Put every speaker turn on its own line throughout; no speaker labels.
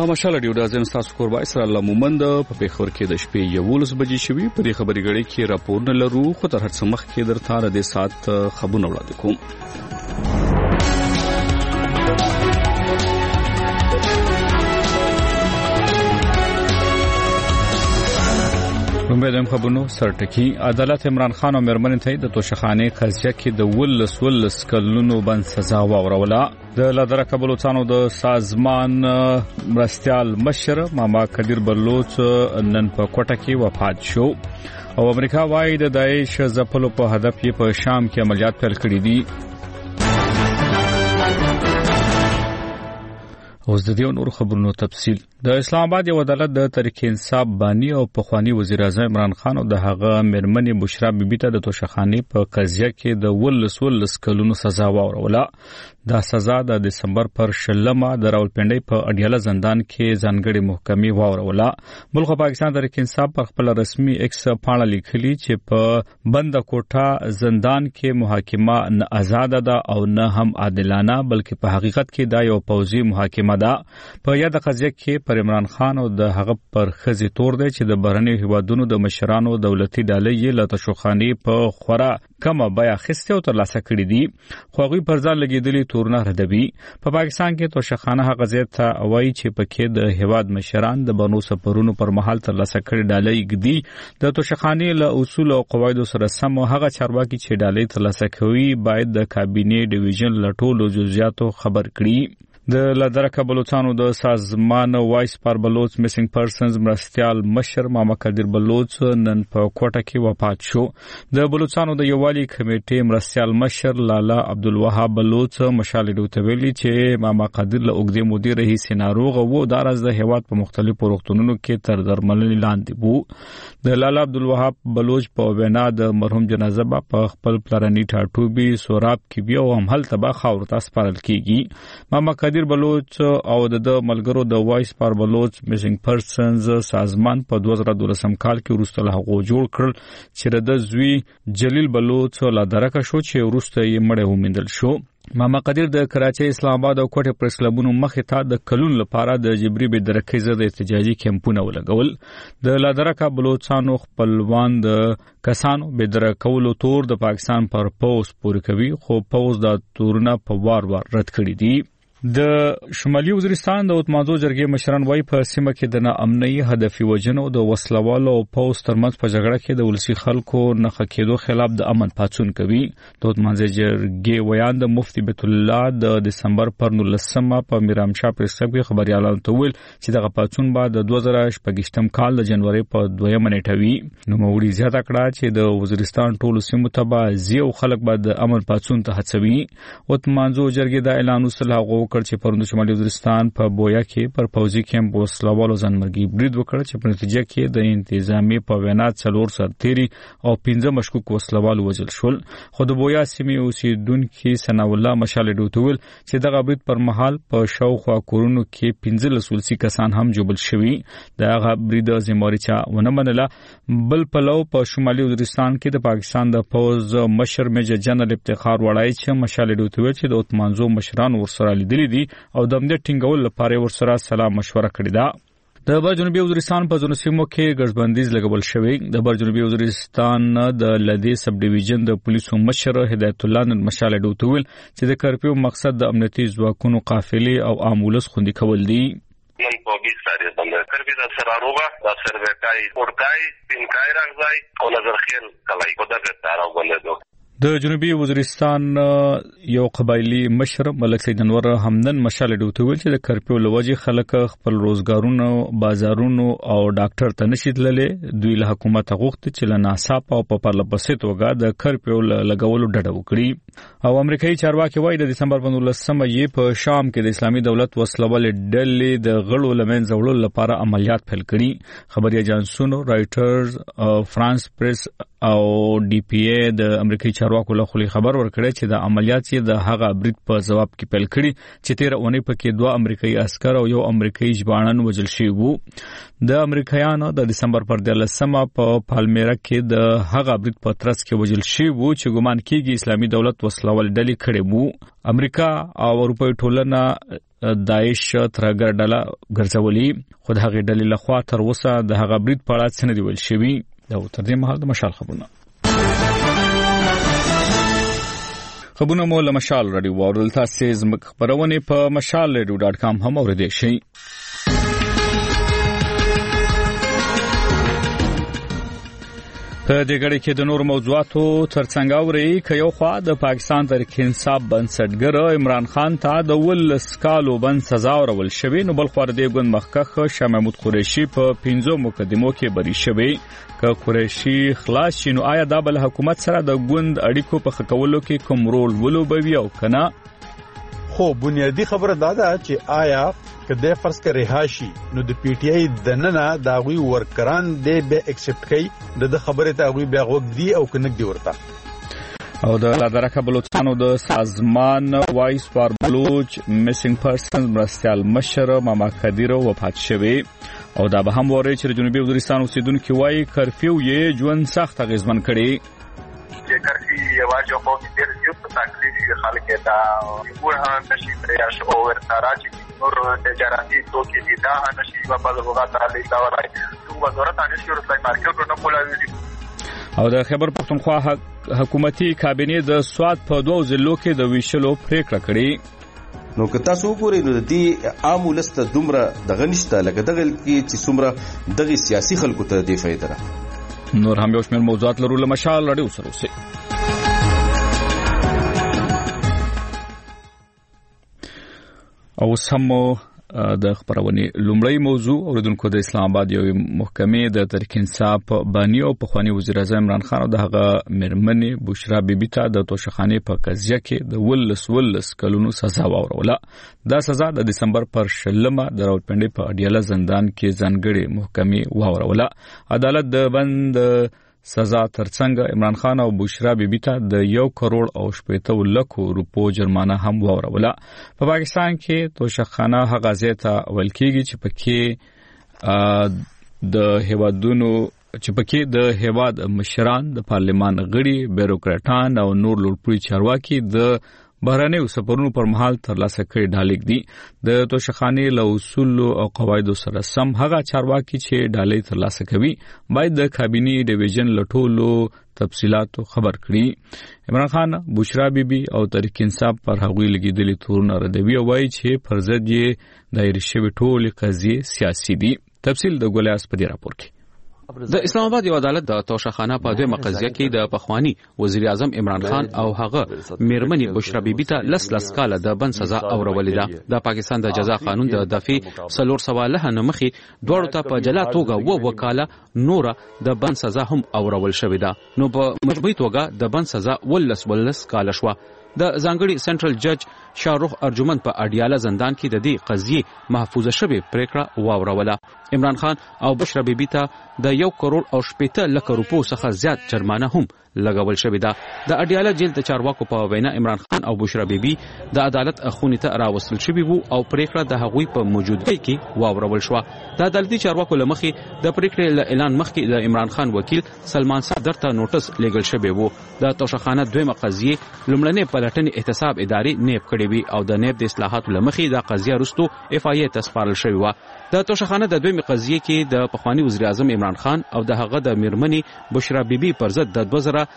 ماشاء الله ډیو دازم تاسو کوربای سره الله مومند په پیښور کې د شپې 11 بجې شوي په دې خبري غړي کې راپورونه لرو خو تر هر څه مخ کې درته را دې سات خبرونه وړاندې کوم. لومبه خبرونو سرټکی عدالت عمران خان او مېرمن ته د توشخانه قضیه کې د ولس کلونو بند سزا واوروله. د لادرکه بلوچستان د سازمان مرستيال مشر ماما قدیر بلوچ نن په کوټه کې وفات شو او امریکا وايي د داعش ځپلو په هدف یې په شام کې عملیات پیل کړي دي. اوس د دې نور خبرونو تفصیل. د اسلام آباد یو عدالت د تحریک انصاف بانی او پخوانی وزیر اعظم عمران خان او د هغه مېرمنې بشرا بیبي ته د توشخانه په قضیه کې د ولس کلونو سزا واوروله. دا سزا د دسمبر پر 16مه د راولپنډۍ په اډیاله زندان کې ځانګړي محکمې واوروله. بلخ پاکستان تحریک انصاف پر خپل رسمي ایکس پاڼه لیکلي چې په بند کوټه زندان کې محاکمه نه آزاد ده او نه هم عادلانه بلکې په حقیقت کې دا یو پوځي محاکمه ده. په یاد قضیه کې پر عمران خان او د هغه پر خزي تور دی چې د بهرنی هیوادونو د مشرانو دولتي ډلې له توشخانه په خورا کمه بیا خسته او ترلاسه کړې دي خو هغه پر ځان لګیدلې تورنه ردوي. په پاکستان کې توشخانه هغه ځای ته وایي چې پکې د هیواد مشران د بنو سفرونو پر مهال ترلاسه کړې ډلې ګدي. د توشخانه له اصول او قواعد سره سم هغه چارواکي چې ډلې ترلاسه کوي باید د کابینه ډیویژن لټولو جزئیاتو خبر کړي. د لادرکه بلوچستان د سازمان وایس پر بلوچ میسنګ پرسنز مرستيال مشر ماما قدیر بلوچ نن په کوټه کې وفات شو. د بلوچستان د یووالي کمیټې مرستيال مشر لالا عبدالوهاب بلوچ مشال دوتویلی چې ماما قدیر له اوګدې مودې رئیس ناروغ وو د راز د هیواد په مختلفو روغتونونو کې تر درملنې لاندې وو. د لالا عبدالوهاب بلوچ په وینا د مرحوم جنازه په خپل پلرنی ټاټوبي سوراب کې بیا هم هل تبا خاور تاسو پرل کیږي. ماما قدیر بلوچ او د ملګرو د وایس پر بلوچ میسنګ پرسنز سازمان په 2012 کال کې وروسته له هغه جوړ کړل چې د زوی جلیل بلوچ لا درکه شو چې وروسته یې مړ ومندل شو. ماما قدیر د کراچۍ اسلام آباد او کوټه پریس کلبونو مخې ته د کلون لپاره د جبري به درکې زده احتجاجي کمپونه ولګول. د لادرکه بلوچستانو خپلوان د کسانو به درکولو تور د پاکستان پر پوس پور کوي خو پوس د تورونه په وار رد کړی دي. د شمالي وزیرستان د اتمانزو جرګې مشران وايي په سیمه کې د ناامنۍ هدفي وجنو د وسلوالو او پوس ترمنځ په جګړه کې د ولسی خلکو نه خکېدو خلاف د امن پاتون کوي. د اتمانزو جرګې ویان د مفتی بیت الله د دسمبر پر 19مه په میرامشاه پرسکب کې خبريالانو ته ویل چې دغه پاتون بعد د 2018 کال د جنوري په 2مه نیټه وی. نو موړي زیاته کړه چې د وزیرستان ټولو سیمو ته به زیو خلک بعد د امن پاتون ته هڅوي. اتمانزو جرګې د اعلان وسله چې پروند شمالي وزیرستان په بویا کې پر پوځي کیمپ وسلوالو ځانمرګي برید وکړ چې په نتیجه کې د انتظامی په وینا 4 سرتيري او 15 مشکوک وسلوال وژل شول. خو د بویا سیمې اوسیدونکو ثنا الله مشال دوتول چې دغه برید پر مهال په شاوخوا کورونو کې 15 ولسی کسان هم جوړل شوي. دغه برید زموارچا ونه منله. بل پلو په شمالي وزیرستان کې د پاکستان د پوز مشر میجر جنرال افتخار وړای چې مشال دوتول چې د اتمانزو مشران ورسره لیدلي دي او د امنیت ټینګول لپاره ورسره سلام مشوره کړې ده. د جنوبي وزیرستان په ځینو سیمو کې ګرځبندیز لګول شوی. د جنوبي وزیرستان د لدی سب ډیویژن د پولیسو مشر هدایت الله نن مشاله دوتول چې د کرفیو مقصد د امنیتي ځواکونو قافلې او امولس خوندي کول دي.
نن په 20 تاریخ باندې کرفی د سراروغه د سروکای اورکای پینکای راغځای او نظرخیل کلای په دغه تاراو باندې
د جنوبي وزیرستان یو قبایلی مشر ملک سید انور همدن مشال دوتول چې د کرپیو لوجي خلک خپل روزګارونو بازارونو او ډاکټر ته نشیدلې دوی له حکومت غوښتي چې له ناصاپ او په پرلپسې توګه د کرپیو لګولو ډډه وکړي. او امریکایي چارواکي وایي د دسمبر 19مه یې په شام کې د اسلامي دولت وسلوال ډلې د غړو لمنځه وړلو لپاره عملیات پیل کړي. خبري اژانسونو رائټرز فرانس پریس او ډي پی اي د امریکایي چارواکو له خولي خبر ورکړی چې د عملیات یې د هغه برید په جواب کې پیل کړي چې 13 اونۍ پکې 2 امریکایي عسكر او یو امریکایي ژباړن وژل شوي وو. د امریکایانو د دسمبر پر 13مه په پالمیرا کې د هغه برید په ترڅ کې وژل شوي وو چې ګومان کیږي اسلامي دولت وسلوال ډلې کړې وو. امریکا او اروپای ټولنه داعش ترګر ډله ګرځولي خو د هغې ډلې لخوا تر اوسه د هغه برید په اړه څه نه دي ویل شوي. دا تر دې مهال د مشال خبرونه مو له مشال راډیو واورل. تاسې زموږ خپرونې په mashalradio.com هم اورېدی شئ. په دې غړي کې د نور موضوعاتو ترڅنګ اوري ک یو خوا د پاکستان تحریک انصاف بنسټګر عمران خان ته د 12 کالو بند سزا ورول شوې، نو بل خوا د ګوند مخکخ شاه محمود قریشي په 15 مقدمو کې بری شوی. ک قریشي خلاص شنو آیا د بل حکومت سره د ګوند اړیکو په خکولو کې کوم رول ولوبوي او کنه؟
خو بنیادی خبره دا ده چې آیا کله فرض کې رهاشي نو د پی ټی آی د ننه دا غوي ورکران دی به اکسپټ کوي د خبره ته غوي بیا غوږ دی او کنه دی ورته.
او د لادرکه بلوچستانو د سازمان وایس فار بلوچ میسینګ پرسن مرستیال مشر ماما قدیر وفات شوی. او دا به هم وری چې جنوبي وزیرستان اوسیدونکو وایي کرفیو یې ژوند سخت غیزمن کړي.
چې کرفی واجب خو ډېر یو تکلیف خلک ته ورته نشي پریا شو او ورته نور تجارتي توکي دي دا نشي په بلغات علی دا ورای څو وزارت انشي ورته مارکیټ نه کولاوي.
او د خیبر پختونخوا حکومتي کابینه د سواد په 2 ضلعو کې د ویشلو پریکړه کړې.
نو که تاسو وګورئ نو د دې عام ولست دومره دغه نشته لکه دغه کې چې څومره دغه سیاسي خلکو ته دی فائدہ ده.
نور هم یو شمېر موضوعات لرو له مشال راډیو سره اوسئ. او سمو د خبرونې لومړی موضوع اوریدونکو د اسلام آباد یو محکمې د تحریک انصاف بانی او پخوانی وزیر اعظم عمران خان او دغه مرمنې بشرا بیبي ته د توشخانه په قضیه کې د 12 کلونو سزا وروله. دا سزا د دسمبر پر 16 د راولپنډي په اډیاله زندان کې ځانګړي محکمې وروله. عدالت د بند سزا ترڅنګ عمران خان او بشرا بیبي ته د 1.8 کروڑ روپو جرمانه هم وروله. په پاکستان کې توشخانه هغه ځای ته ویل کېږي چې پکې د هیواد مشران، د پارلمان غړي، بیروکراټان او نور لوړپوړي چارواکي د بهرنیو سفرونو پر مهال ترلاسه کړي ډالۍ دي. د توشخانه له اصول او قواعد سره سم هغه چارواکي چې ډالۍ ترلاسه کوي باید د کابینه ډیویژن لټولو تفصيلات خبر کړي. عمران خان، بشرا بیبي او تحریک انصاف پر هغوی لګیدلي تورونه ردوي او وایي چې پر ضد یې دایره شوی ټول قضیه سیاسي دي. تفصیل د ګولیاس په دې راپور کې.
د اسلام آباد یو عدالت د توشخانه په دویمه قضیه کې د پخوانی وزیر اعظم عمران خان او هغه میرمنې بشرا بیبي ته لس کاله د بند سزا اورولې ده. د پاکستان د جزا قانون د دفعه 309 نمخې دوړو ته په جلا توګه وکاله نور د بند سزا هم اورول شوې ده. نو په مجموعي توګه د بند سزا 12 کاله شو. د ځانګړي سنټرل جج شاهرخ ارجمند په اډیاله زندان کې د دې قضیه محفوظه شوې پریکړه واوروله. عمران خان او بشرا بیبي ته د 1.8 کروڑ روپو څخه زیات جرمانه هم لګول شوې ده. د اډیاله جیل د چارواکو په وینا عمران خان او بشرا بیبي د عدالت خونې ته راوستل شوي وو او پریکړه د هغوی په موجودګۍ کې واورول شو. د عدالتي چارواکو لمخې د پریکړې اعلان مخکې د عمران خان وکیل سلمان صدر ته نوټس لېږل شوی وو. د توشخانه دویمه قضیه لومړنۍ پلټنې احتساب ادارې نیب کړې وي او د نیب د اصلاحاتو لمخې د قضیه وروسته اف آی ای ته سپارل شوی و. د توشخانه د دویمه قضیه کې د پخوانی وزیر اعظم عمران خان او د هغه د میرمنې بشرا بیبي پر ضد د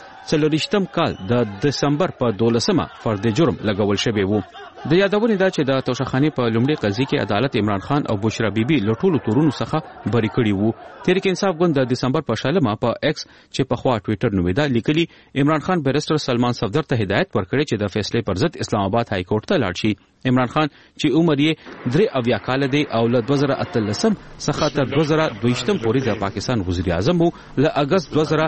2024 کال د دسمبر په 12مه فرد جرم لګول شوی وو. د یادونه ده چې د توشخانه په لومړي قضیه کې عدالت عمران خان او بشرا بیبي لټولو تورونو څخه بری کړی وو. تحریک انصاف ګوند د دسمبر په 16مه په ایکس چې په خوا ټوئیټر نومیدا لیکلي عمران خان بیرستر سلمان صفدر ته هدایت ورکړي چې د فیصله پر ضد اسلام آباد های کورټ ته لاړ شي. عمران خان چې عمر یې 83 کال دی او له 2013 څخه تر 2022 پورې د پاکستان وزیر اعظم وو. له اگست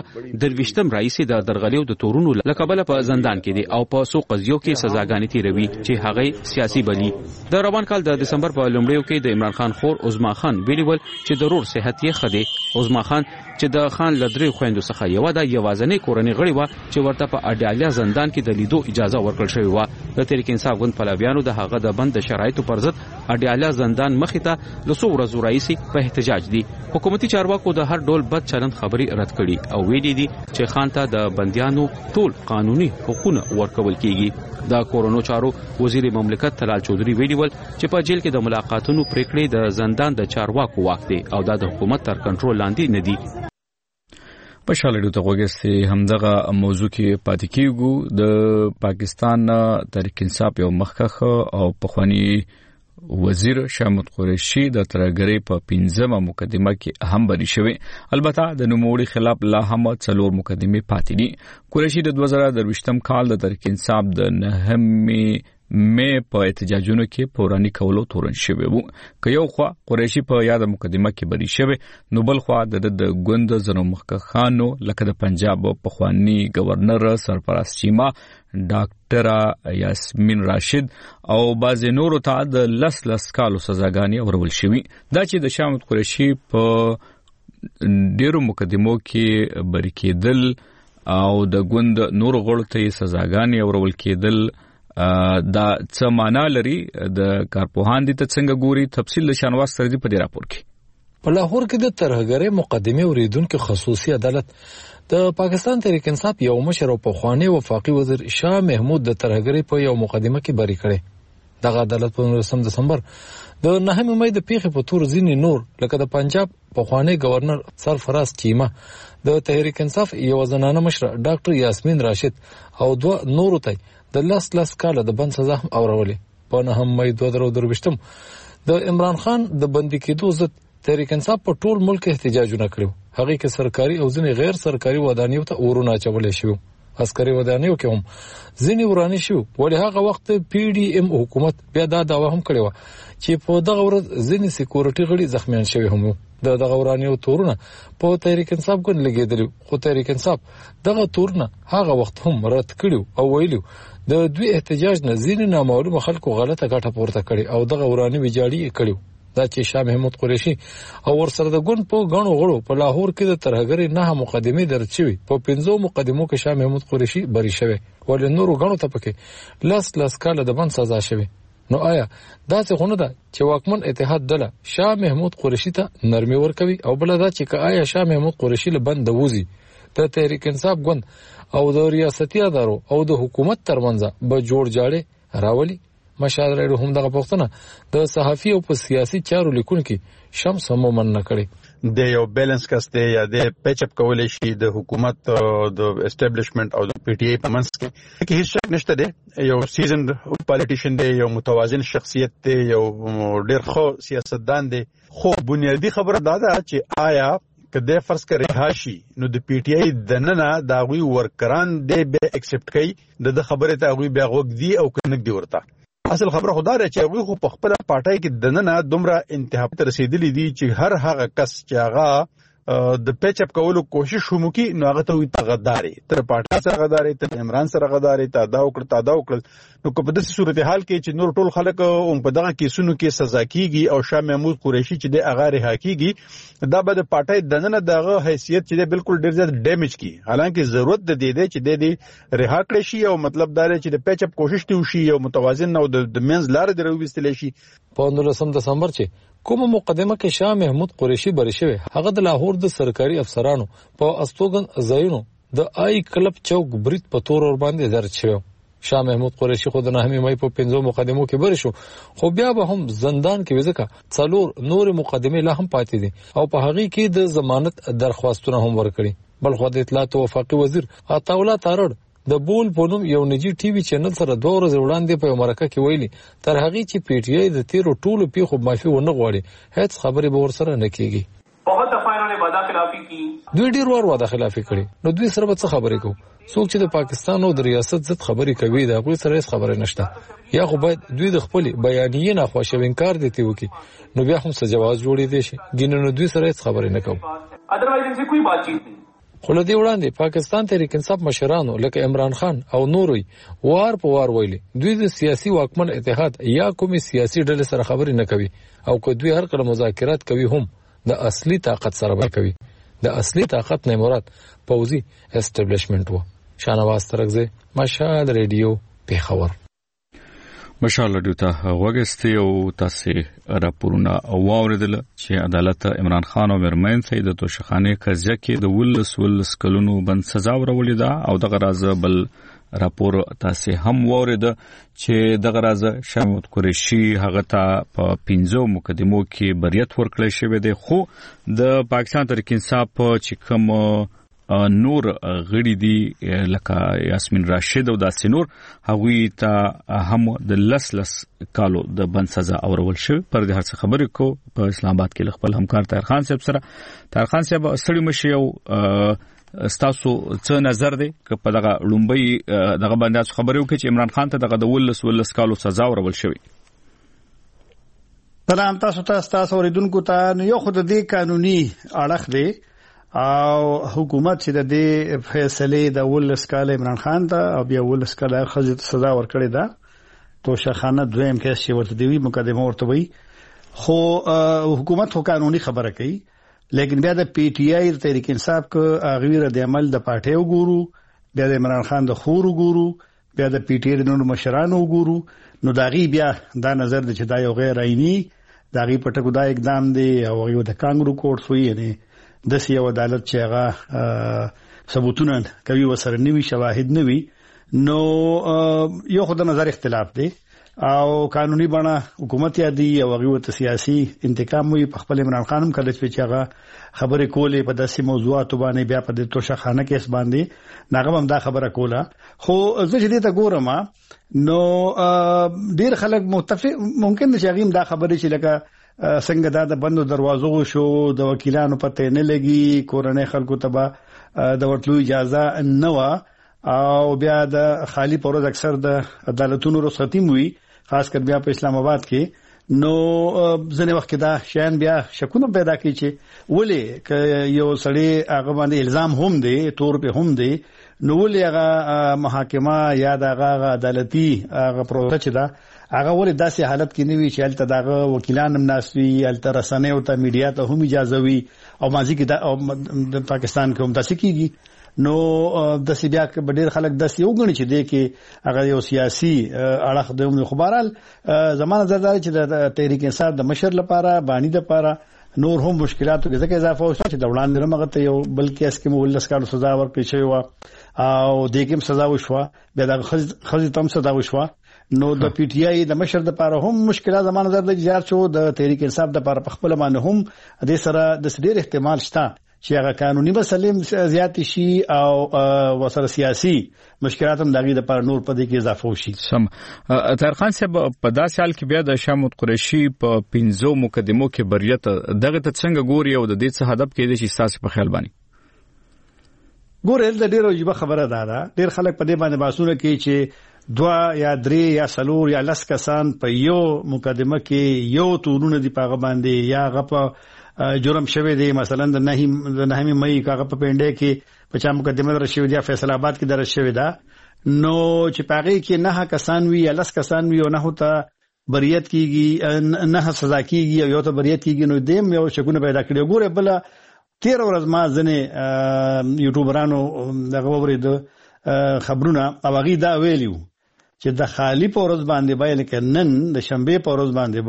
2023 راځي د درغلیو د تورونو لکبل په زندان کې دی او په سو قضیو کې سزاګانې تیروي چې هغه سیاسي بلی. د روان کال د دسمبر په لومړیو کې د عمران خان خور عظما خان ویلول چې ضرور صحت یې خدي. عظما خان چې د خان لدري خويندو څخه یو د یوازنې کورنۍ غړي و چې ورته په اډیاله زندان کې د لیدو اجازه ورکړل شوې و. د تحریک انصاف ګوند پلویانو د هغه د بند شرایطو پر ضد اډیاله زندان مخې ته له څو ورځو راهیسې په احتجاج دي. حکومتي چارواکو د هر ډول بد چلند خبري رد کړي او ویلي دي چې خان ته د بنديانو ټول قانوني حقوقونه ورکول کیږي. د کورونو چارو وزیر مملکت طلال چودھری ویلي ول چې په جیل کې د ملاقاتونو پریکړې د زندان د چارواکو واک دی او د حکومت تر کنټرول لاندې نه دي. په شالډو ته وګورئ همدغه موضوع کې پاتې کیږو. د پاکستان تحریک انصاف یو مخکخ او پخوانی وزیر شاه محمود قریشي د ترګری په 15مه مقدمه کې هم بری شوی. البته د نوموړي خلاف لا هم 4 مقدمه پاتې دي. قریشي د 2023م کال د تحریک انصاف د 9 مې په احتجاجونو کې پورانی کولو تورن شوی وو. که یو خوا قریشي په یاد مقدمه کې بری شوی نو بل خوا د ګوند زنو مخکخانو لکه د پنجاب پخوانی گورنر سرپرست چیما ډاکټر یاسمین راشد او باز نورو ته د لس کالو سزاګانی اورول شوی. دا چې د شاه محمود قریشي په ډیرو مقدمو کې بری کېدل او د ګوند نورو غړو ته سزاګانی اورول کېدل دا څه معنا لري د کارپوهان دي ته څنګه ګوري. تفصیل له شانواز سردي په دې راپور کې.
په لاهور کې د ترهګرۍ مقدمه اوریدونکو خصوصي عدالت د پاکستان تحریک انصاف یو مشر او پخوانی وفاقي وزیر شاه محمود د ترهګرۍ په یو مقدمه کې بری کړي. دغه عدالت په 19 دسمبر د 9 مې د پیښې په تور ځینې نور لکه د پنجاب پخوانی گورنر سرفراز چیما د تحریک انصاف یو زنانه مشر ډاکټر یاسمین راشد او 2 نورو ته د لس کاله د بند سزا اورولې. په 9 مې 2023 د عمران خان د بندي کېدو ضد تحریک انصاف په ټول ملک احتجاجونه کړو. هغه کې سرکاري او ځینې غیر سرکاري ودانیو ته اورونه چولې شو. عسکري ودانیو کې هم ځینې ورانه شو. ولې هغه وخت پی ډی ام حکومت بیا دا داوا هم کړې و چې په دغه ورځ ځینې سکیورټي غړي زخمیان شوي هم. دغه ورانیو تورونه په تحریک انصاف ګوند لګیدل خو تحریک انصاف دغه تورونه هغه وخت هم رد کړو او ویلو د دوی احتجاج نه ځینې نامعلومه خلکو غلطه ګټه پورته کړي او دغه وراني ویجاړي کړي. دا چې شاه محمود قریشي او ورسره د ګوند په غنو غړو په لاهور کې د ترهګرۍ 9 مقدمه درج شوی. په 15 مقدمو کې شاه محمود قریشي بری شوی ولې نورو غنو ته پکې لس کاله د بند سزا شوی. نو آیا دا څه خونه ده چې واکمن اتحاد دله شاه محمود قریشي ته نرمي ورکوي او بل دا چې آیا شاه محمود قریشي له بند ووزي د تحریک انصاف ګوند او د ریاستي ادارو او د حکومت ترمنځ به جوړ جاړي راولي؟ مشاهده لري هم دغه پښتنه د صحافي او په سیاسي چارو لیکونکو شمس هم من نه کړي.
د یو بیلانس کسته یا د پیچ اپ کولای شي د حکومت د اسټابلیشمنت او د پی ټی ای په منځ کې هیڅ شک نشته دی. یو سیزن پالیټیشن دی، یو متوازن شخصیت دی، یو ډیر خو سیاستدان دی. خو بنیادی خبره دا ده چې آیا کله فرض کړي رهاشي نو د پی ټی ای دننه دا غوي ورکران دی به ایکسپټ کوي د خبره ته غوي بیا غوږ دی او کنه دی ورته. اصل خبره خدا ده چې غوي خو په خپل پارټای کې دننه دومره انتها ته رسیدلی دي چې هر هغه کس چې هغه د پیچ اپ کولو کوشش هم کوي نو هغه ته وي غداري تر پارټا سره غداري تر عمران سره غداري تا دا وکړ نو په داسې صورتحال کې چې نور ټول خلک په دغه کیسونو کې سزا کیږي او شاه محمود قریشي چې د هغه رها کیږي دا به د پارټای دننه دغه حیثیت چې بالکل ډیر زیات ډیمیج کی. حالانکه ضرورت د دې چې د رها کړی شي او مطلب دا چې د پیچ اپ کوشش دی وشي او متوازن او د منځ لار درويستل شي.
په 19 دسمبر چې کومه مقدمه کې شاه محمود قریشي بری شوی هغه د لاهور د سرکاري افسرانو په استوګن ځایونو د آی کلب چوک بریټ په تور ور باندې درج شو. شاه محمود قریشي خو د 9 مې په 15 مقدمو کې بری شو خو بیا به هم زندان کې وځکه څلور نور مقدمه لا هم پاتې دي او په هغه کې د ضمانت درخواستونه هم ورکړي. بل خو د اطلاعات او وفاقي وزیر عطاولا تارړ د بول په نوم یو نجی ټي وي چینل سره 2 ورځې وړاندې په مرکه کې ویلي تر هغه چې پی ټی آی د تیرو ټولو پیښو معافي ونه غواړي هیڅ خبرې به ورسره نه کیږي.
बहुत दफा इन्होंने वादा खिलाफी की
دوی ډیر وعده خلافي کړي نو دوی سره به څه خبرې کوي؟ څوک چې د پاکستان او د ریاست ضد خبرې کوي دا غوي سره هیڅ خبرې نشته یا خو باید دوی د خپل بیانیې نه خوښو انکار دي وکي نو بیا هم څه جواز جوړې دي شي ګینه نو دوی سره هیڅ خبرې نه کوي.
ادروایز ان سے کوئی بات چیت نہیں.
خو له دې وړاندې پاکستان تحریک انصاف مشرانو لکه عمران خان او نوروي وار په وار ویلي دوی د سیاسي واکمن اتحاد یا کومي سیاسي ډلې سره خبرې نه کوي او که دوی هر کله مذاکرات کوي هم د اصلي طاقت سره کوي. د اصلي طاقت نه مراد پوځي اسټابلیشمنت وو. شانواز ترغزه مشهد ریډیو پیښور.
مشال رادیو ته وګستي او تاسو راپورونه واوریدل چې عدالت عمران خان او مرمن سید توشخانه قضیه کې د ولس کلونو بند سزا ورولې ده او دغه راز بل راپور تاسو هم واورید چې دغه راز شامت قریشي هغه ته په 15 مقدمو کې بریت ورکړل شوی دی خو د پاکستان تحریک انصاف چې کوم نور غړي دي لکه یاسمین راشد او داسې نور هغوی ته هم د لس کالو د بند سزا اورول شو پر دې هڅه خبرې کو په اسلام آباد کې خپل همکار طاهر خان صاحب سره طاهر خان صاحب سړی مشي او ستاسو څه نظر دی که په دغه لومبي دغه باندې خبرې وکړي چې عمران خان ته دغه د ولس کالو سزا اورول شوی
سلام تاسو اوریدونکو ته یو خود دې قانوني اړخ دی او حکومت چې د دې فیصله د ولس کال عمران خان ته او بیا ولس کال خزه سزا ورکړی دا توشخانه دویم کیس چې ورته دی مقدمه ورته وی خو حکومت هو قانوني خبره کوي لیکن بیا د پی ټی آی تحریک انصاف کو غیر د عمل د پارټي وګورو بیا د عمران خان د خور وګورو بیا د پی ټی آی د نور مشرانو وګورو نو داغي بیا دا نظر د چې دا یو غیر عیني داغي پټکو دا اقدام دی او یو د کانګرو کورټ وی نه د سیاو عدالت چې هغه ثبوتونه کوي وسره نوي شواهد نوي نو یو خدای نظر اختلاف دی او قانوني بڼه حکومت یادي او هغه سیاسي انتقام وي په خپل عمران خانم کله چې هغه خبرې کولې په داسې موضوعات باندې بیا په د توشخانه کیس باندې ناغه هم دا خبره کوله خو زه چې دې ته ګورم نو ډیر خلک متفق ممکن نشي غیم دا خبره چې لکه څنګه دا د بندو دروازو شو د وکیلانو پته نه لګي کورنۍ خلکو ته د ورتلو اجازه نه و او بیا د خالی پروز اکثر د عدالتونو رخصتي موي خاص کر بیا په اسلام آباد کې نو ځنه وخت دا شین بیا شکونه پیدا کی چې ولې ک یو سړی هغه باندې الزام هم دی تور په هم دی نو ولې هغه محاکمه یا دغه عدالتي هغه پروسه چې دا هغه ولې داسې حالت کې نیوي چې الته دغه وکیلان هم ناسوي الته رسنۍ او ته میډیا ته هم اجازه وي او مازی کې د پاکستان کې هم داسې کیږي نو د سیبیا کې ډېر خلک داسې وګڼي چې د کې هغه یو سیاسي اړخ د خبرال زمانه زرداري چې د تحریک انصاف د مشر لپاره باندې لپاره نور هم مشکلاتو کې ځکه اضافه وشو چې د وړاندې رمغه ته یو بل کیس کې مولس کارو سزا ورکړي شوی و او د کوم سزا وشو بیا د خزي تم سزا وشو نو د پی ټی آی د مشر د لپاره هم مشکلات زمانه زرد زیات شو د تحریک انصاف د لپاره په خپل باندې هم د سره د ډېر احتمال شته چې هغه قانوني مسلې زیات شي او وسره سیاسي مشکلات هم دغه د پر نور په دې کې اضافه وشي
سم طاهر خان صاحب په داسې حال کې بیا د شامت قریشي په 15 مقدمو کې بریت دغه ته څنګه ګوري او د دې څه هدف کې دي چې تاسو په خیال باندې
ګورل د ډیرو جبه خبره ده ډیر خلک په دې باندې باسونه کوي چې 2 یا 3 یا 4 یا 10 کسان په یو مقدمه کې یو تورونه دی په باندې یا غپه جرم شوه دی مثلا د نهمه مئی کاغه په پنده کې په چا مقدمه درشوي دی فیصل آباد کې درشوي دا نو چې پاغي کې نه کسان وی یا 10 کسان وی او نه هوته بریت کیږي نه سزا کیږي یو ته بریت کیږي نو دیم یو شکونه پیدا کړي ګوره بل 13 ورځ ما ځنه یوټیوبرانو دغه ورید خبرونه او غي دا ویلیو چې د خالی پورز باندې با لیکن نن د شنبه پورز باندې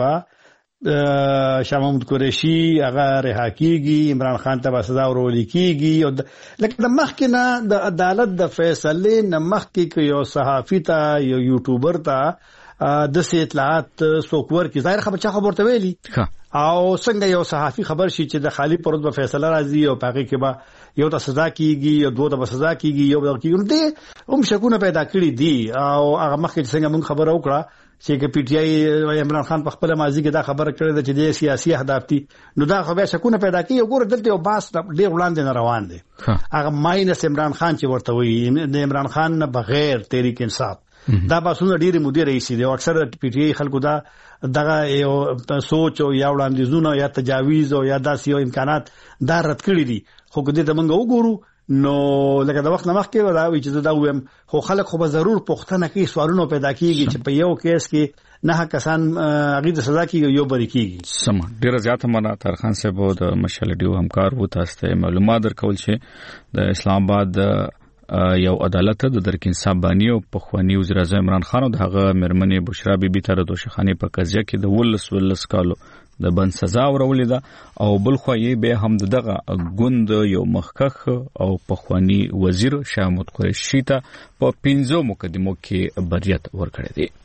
با شامت قریشي هغه رها کیږي عمران خان ته سزا ورول کیږي او لکه د مخکنه د عدالت د فیصله نه مخکې یو صحافي ته یو یوټیوبر ته د اطلاعات سوکور کی ظاهر خبر چا خبرته ویلي او څنګه یو صحافي خبر شي چې د خالی پورز په فیصله راځي او پاګه کې با یو ته سزا کیږي یو دوه ته سزا کیږي یو بل کیږي دې هم شکونه پیدا کړی دي او هغه مخکې څنګه موږ خبره وکړه چې پی ټی آی عمران خان په خپل ماضي کې دا خبره کړې ده چې د سیاسي اهداف دي نو دا خو بیا شکونه پیدا کوي وګوره دلته یو باس ډېر وړاندې نه روان دي هغه ماینس عمران خان چې ورته وي د عمران خان نه بغیر تحریک انصاف دا باسونه ډېر مدیر رئیس دي او اکثر پی ټی آی خلکو دا دغه یو سوچ او یا وړاندیزونه یا تجاویز او یا داسې یو امکانات دا رد کړی دي خو کله دې موږ وګورو نو لکه د وخت نمخ کې دا وی چې دا ویم خو خلک خو به ضرور پوښتنه کوي سوالونه پیدا کیږي چې په یو کیس کې نه کسان هغه د سزا کیږي یو بری کیږي
سم ډیر زیات منه طاهر خان صاحب د مشال ډیو همکار وو تاسو ته معلومات درکول چې د اسلام آباد یو عدالت د درک انصاف بانی او پخوانی وزیر اعظم عمران خان او دغه مرمنې بشرا بیبي تر د توشخانه په قضیه کې د ولس کالو د بند سزا ورولې ده او بل خو یې به هم دغه ګوند یو مخکخ او پخوانی وزیر شاه محمود قریشي ته په 15 مقدمو کې بریت ورکړی دی.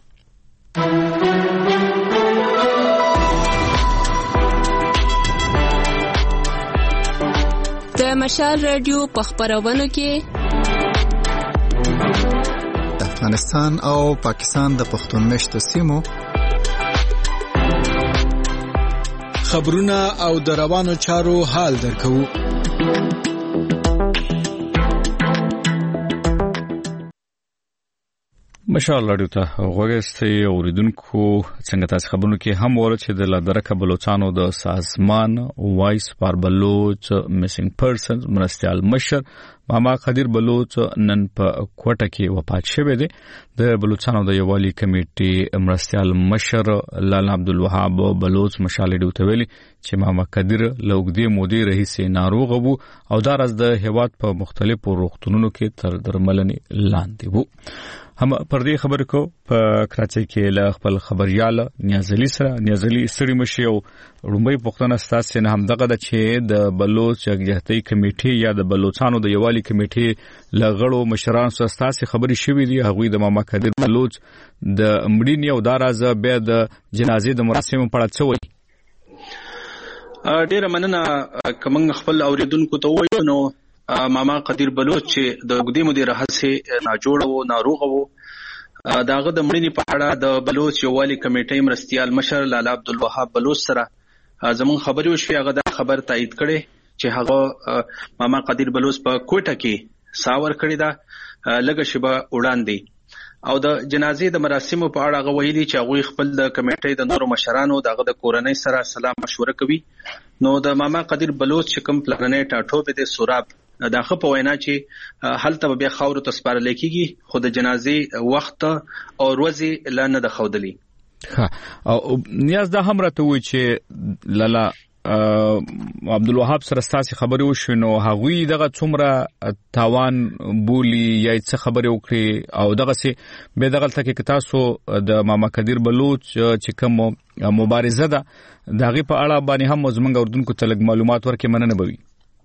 د مشال رادیو په خبرونو کې
د افغانستان او پاکستان د پښتون مشتو سیمو
خبرونه او د روانو چارو حال درکو.
مشال رادیو ته غوښتي اوریدونکو څنګه تاسو خبرونه کې هم ورته چې د لادرکه بلوچستانو د سازمان وایس فار بلوچ میسنګ پرسنز مرستيال مشر ماما قدیر بلوچ نن په کوټه کې وفات شوی دی. د بلوچستانو د یووالي کمیټې مرستيال مشر لالا عبدالوهاب بلوچ مشال رادیو ته ویلي چې ماما قدیر لوګدي مودي رئیس ناروغ وو او دا راز د هیواد په مختلفو روغتونونو کې تر درملنې لاندې وو. هم پر دې خبرې کو په کراچۍ کې له خپل خبريال نیازلي سره نیازلي ستړي مشي او رومبي پښتنه ستاسو نه هم دغه چې د بلوچ یګجهتي کمیټې یا د بلوچستانو د یووالي کمیټې لغړو مشران ستاسو خبري شوې دي هغوی د ماما قدیر بلوچ د مړینې او دارازه به د جنازې د مراسمو په اړه څه وایي.
ډیره مننه کوم خپل اوریدونکو ته وایو نو ماما قدیر بلوچ چې د ګدي مدیر هڅه ناجوړ او ناروغ وو داغه د مړینې په اړه د بلوچ یووالي کمیټې مرستيال مشر لالا عبدالوهاب بلوچ سره زمون خبري وشوي هغه د خبر تایید کړي چې هغه ماما قدیر بلوچ په کوټه کې ساور کړی دا لګه شبه وړاندې او د جنازې د مراسمو په اړه غوښتي چې هغه خپل د کمیټې د نورو مشرانو دغه د کورنۍ سره سلام مشوره کوي. نو د ماما قدیر بلوچ چې کوم پلانې ټاټو به د سوراب داخه په وینا چې هلته بیا خاور ته سپارل کیږي خو د جنازې وخت او ورځې لا نه د خودلی.
او نیاز دا هم راته وی چې لالا عبدالوهاب سره ستاسو خبرې وشو نو هغوی دغه څومره تاوان بولی یا څه خبرې وکړي او دغه سي به دغه تکي تاسو د ماما قدیر بلوچ چې کوم مبارزه ده دغه په اړه باندې هم زمونږ اردوونکو ته لږ معلومات ورکړي مننه بوي.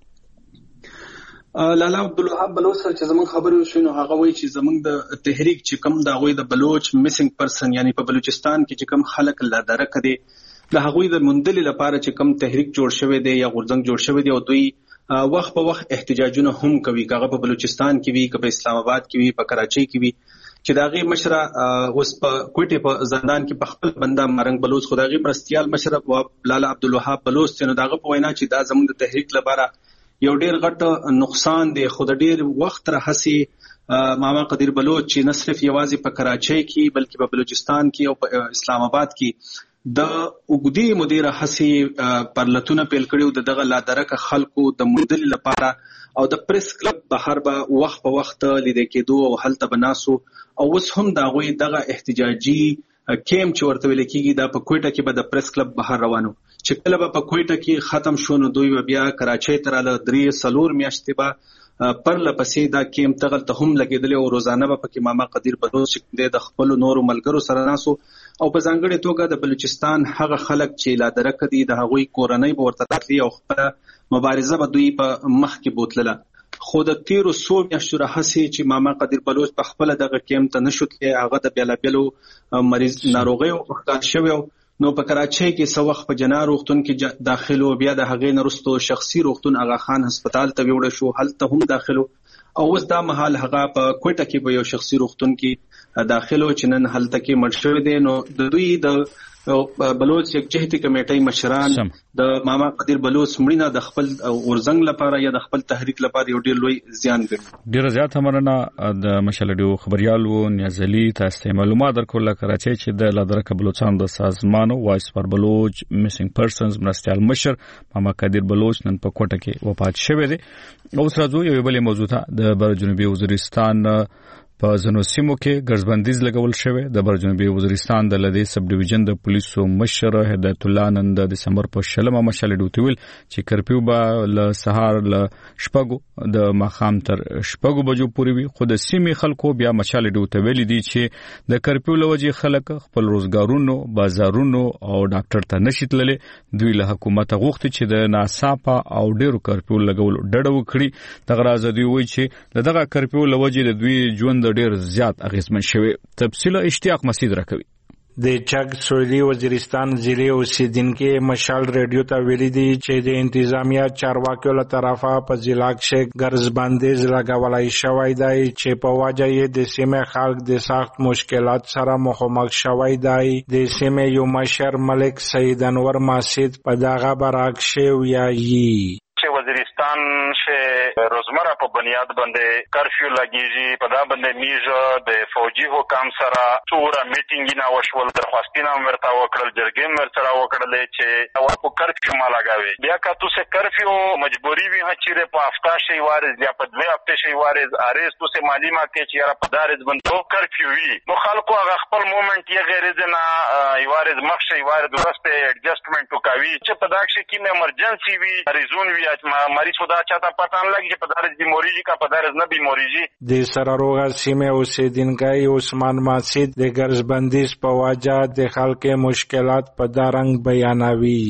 لالا عبدالوهاب بلوچ سره چې زمون خبرې وشو نو هغه وایي چې زمون د تحریک چې کوم دا غوي د بلوچ میسنګ پرسن یعنی په بلوچستان کې چې کوم خلک لا درک دي د هغوی د مندل لپاره چې کوم تحریک جوړ شوی دی یا غورځنګ جوړ شوی دی او دوی وخت په وخت احتجاجونه هم کوي کاغه په بلوچستان کې وی کبه اسلام آباد کې وی په کراچۍ کې وی چې داغي مشره اوس په کوټه په زندان کې په خپل بنده مرنګ بلوچ خدایي مرستيال مشره لالا عبدالوهاب بلوچ څنګه داغه په وینا چې دا زموږ د تحریک لپاره یو ډیر غټ نقصان دی خو د ډیر وخت راهسي ماما قدیر بلوچ چې نه صرف یوازې په کراچۍ کې بلکې په بلوچستان کې او په اسلام آباد کې د وګدي مدیر هڅه پرلتونه پیل کړیو دغه لا درک خلکو د مدل لپاره او د پریس کلب بهر به وخت په وخت لیدل کېدو او هلته بناسو او اوس هم دا غوي دغه احتجاجي کیم چې ورته ویل کېږي دا په کوټه کې به د پریس کلب بهر روانو چې کله به په کوټه کې ختم شو نو دوی بیا کراچۍ تراله 3 میاشتې به پر لپسې دا کیم تغل ته هم لګیدل او روزانه به پکې ماما قدیر بلوچ د خپل نورو ملګرو سره ناسو او په ځانګړي توګه د بلوچستان هغه خلک چې لا درک دي د هغوی کورنۍ به ورته راتلي او خپل مبارزه به دوی په مخ کې بوتلله خو د 1300 میاشتو راهسي چې ماما قدیر بلوچ په خپل دغه کیم ته نشوتلی هغه د بیلابلو مریض ناروغي او ښکار شوی نو په کراچۍ کې سو وخت په جنا روغتون کې داخلو بیا د هغې نرستو شخصي روغتون اغا خان هسپتال ته وړل شو هلته هم داخلو او اوس دا مهال هغه په کوټه کې به یو شخصي روغتون کې داخلو چې نن هلته کې مړ شوی دی نو د دوی د بلوچ یکجهتي کمیټې مشران د ماما قدیر بلوچ مړینه د خپل ورزنګ لپاره یا د خپل تحریک لپاره یو ډیر لوی زیان ګڼي.
ډیر زیات مننه د مشالډیو خبريالو نیازلي تاسو معلومات درکول کراچۍ چې د لادرک بلوچستان د سازمان وایس فار بلوچ میسنګ پرسنز مرستيال مشر ماما قدیر بلوچ نن په کوټه کې وفات شوی دی. اوس راځو یو بل موضوع ته د جنوبي وزیرستان په ځینو سیمو کې ګرځبندیز لګول شوی. د برجنوبي وزیرستان د لدې سب ډیویژن د پولیسو مشر هدایت الله نن د دسمبر په 16 مشال ډوتیول چې کرفیو به ل سهار ل شپږو د ماخام تر شپږو بجو پورې وي. خو د سیمې خلکو بیا مشال ډوتیول دي چې د کرفیو لوجې خلک خپل روزګارونو بازارونو او ډاکټر ته نشي تللی. دوی له حکومت غوښتي چې د ناصافه او ډیرو کرفیو لګول ډډه وکړي. دغه راز دوی وایي چې دغه کرفیو لوجې د دوی ژوند ډیر زیات اغیزمن شوی. تفصیل اشتیاق مسعود راکوي.
د چک سویلی وزیرستان ضلع اوسیدونکو مشال ریډیو ته ویلي دي چې د انتظامیه چارواکو له طرفه په ضلع کې ګرځبندیز لګولای شوی دی چې په وجه یې د سیمې خلک د سخت مشکلات سره مخامخ شوی دی. د سیمې یو مشر ملک سید انور مسعود په دغه برعکس ویایي
چې وزیرستان شه روزمره په بنیاد باندې کرفیو لګیږي. په دا باندې میژه د فوجي حکام سره څوره میټینګ نه وشول. درخواستونه ورته وکړل، جرګې ورته وکړل چې او په کرفیو ما لګاوي. بیا که تاسو کرفیو مجبوری وي چې په هفته شي وارز یا په 2 هفته شي وارز اریز تاسو معلومه کې چې را په دارز باندې کرفیو وي. نو خلکو هغه خپل مومنت یې غیر ځنه وارز مخ شي وارز ورسته ایڈجسټمنټ وکوي چې په داخل کې ایمرجنسي وي ریزون وي مریض خدا چاته پته نه لګي چې په دارز بیماریږي کا په دارز نه بیماریږي.
د سراروغه سیمه اوسیدونکو عثمان مسعود د ګرځبندیز په وجه د خلکو مشکلات په دارنګ بیانوي.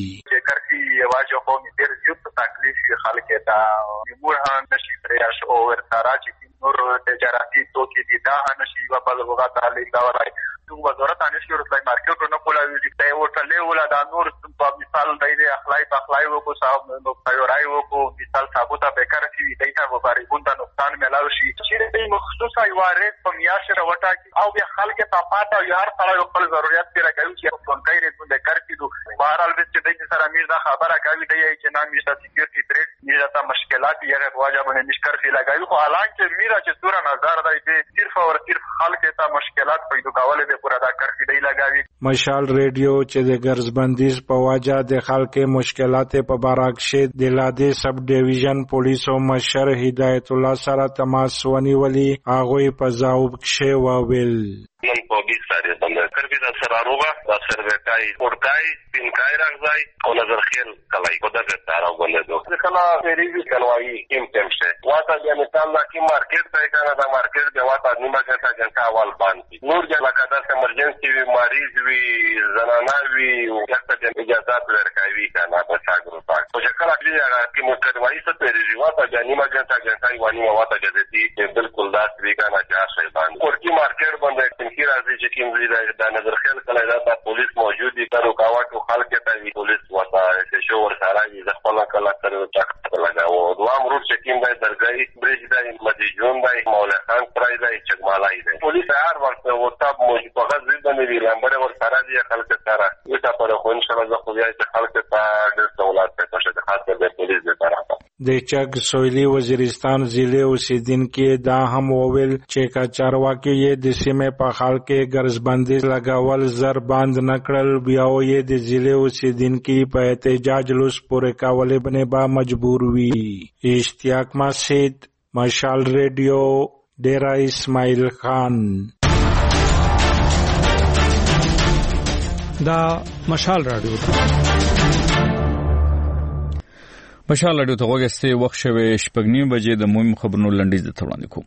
واجه خو ډیر زیات تکلیف خلک ته مورهان نشي پریاش او ورتارا چې نور تجارتي توکي دي دا نشي و بل وغه تعالی دا ورای تو وزارت انشور ورته مارکیټ نه کولاوي چې ته ورته ولا دا نور په مثال دی اخلاي وکړو صاحب نو پایورای وکړو مثال ثابته بیکار شي دی ته وباري ګوند نقصان ملاوي شي چې دې مخصوصه ایواره په میاشره وټا او بیا خلک ته پاته یار سره خپل ضرورت پیرا کوي چې په کایره څنګه کارکېدو بهرال وست دې سره میردا خبره کوي دی چې نام میشته سکیورټي تریټ میردا مشکلات یې واجب باندې نشکر فی لګایو خو حالانکه میرا چې سوره نظر دی چې صرف او صرف خلک ته مشکلات پیدا کول به پورا دا کار دی لګاوي.
مشال ریډیو چې د ګرځبندیز په وجه د خلکو مشکلات په برعکس د لادې سب ډیویژن پولیسو مشر هدایت الله سره تماس ونیولي. هغه په ځواب کې وویل
نن په 20 تاریخ باندې کربي د سرانوغه د سروکای اورکای پینکای راغځای او نظر خیل کلای په دغه تاراو باندې دوه کله ریوی کلوای کیم تمشه واته د مثال لا کی مارکیټ ته کنه دا مارکیټ به واته نیمه غنټه اول باندې نور د لکه د ایمرجنسي وی مریض وی زنانه وی او کته د اجازهات ورکوي کنه په څاګرو پاک او چې کله کی مستدوای څه پیری واته د نیمه غنټه وانی واته د دې بالکل دا وی کنه چې شي باندې ورکی مارکیټ باندې کی راځي چې کوم ځای د نظر خیل کله دا پولیس موجود دي تر رکاوټ خلک ته پولیس وتا چې شو ور سره د خپل کله تر چک لگاو دوام روټ چې کوم د درګای برج د مدیجون د مولا خان پرای د چګمالای دی پولیس هر وخت وتا موجود په غزي باندې لمبر ور سره دي خلک سره وتا په خو ان شاء الله خو بیا چې خلک ته د دولت په څه خاطر د پولیس د طرفه
د چک سویلی وزیرستان ضلع اوسیدونکو دا هم وویل چې کچارواکي یې د سیمې په خلکو ګرځبندیز لګاول زر باند نکړل بیا یې د ضلع اوسیدونکو په احتجاج لوس پورې کولو باندې با مجبور وي. اشتیاق مسعود مشال ریډیو ډیرا اسماعیل خان.
دا مشال رادیو
مشال رادیو ته وګورئ وخت شوه 8:30 بجې د مهم خبرونو لنډیز د تړاندې کوم.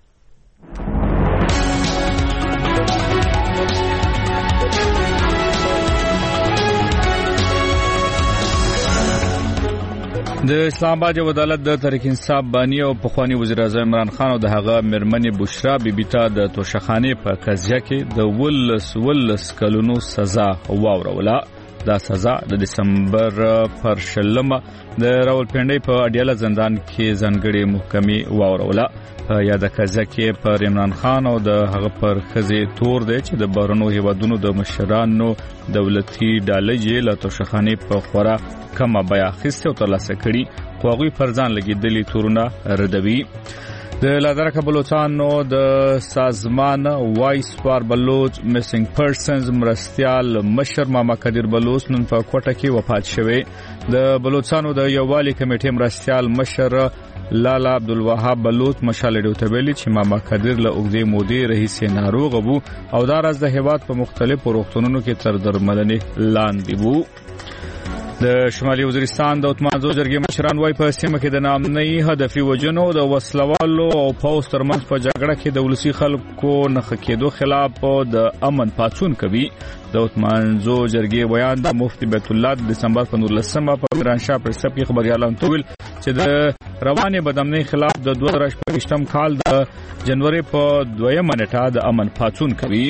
د اسلام آباد یو عدالت د تحریک انصاف بانی او پخوانی وزیر اعظم عمران خان او د هغه مرمنې بشرا بیبي ته د توشخانه په قضیه کې د ولس کلونو سزا واوروله. دا سزا د دسمبر پر 16 د راولپنډۍ په اډیاله زندان کې ځانګړي محکمې واوروله. یا د قضیه کې پر عمران خان او د هغه پر خزې تور دی چې د بهرنیو هیوادونو د مشرانو دولتي ډالۍ له توشخانه په خورا کمه بیا خسته او ترلاسه کړي خو هغوی پر ځان لګېدلي تورونه ردوي. د لادرکه بلوچستانو د سازمان وایس فار بلوچ میسنګ پرسنز مرستيال مشر ماما قدیر بلوچ نن په کوټه کې وفات شوه. د بلوچستانو د یووالي کمیټې مرستيال مشر لالا عبدالوهاب بلوط مشال ډیو ته ویلي چې ماما قادر له اوږدې مودې رئیس ناروغ وو او دا راز د هیواد په مختلفو روغتونونو کې تر درملنې لاندې وو. د شمالي وزیرستان د اتمانزو جرګې مشران وايي په سیمه کې د نامنۍ هدفي وجنو د وسلوالو او پوس ترمنځ په جګړه کې د ولسی خلکو نخښه کېدو خلاف د امن پاڅون کوي. د اتمانزو جرګې بیان د مفتي بیت الله د دسمبر په 19 په میرانشاه پرسپ کې خبريالان تویل چې د روانې بدامنۍ خلاف د 2018 کال د جنوري په 2 نیټه د امن پاڅون کوي.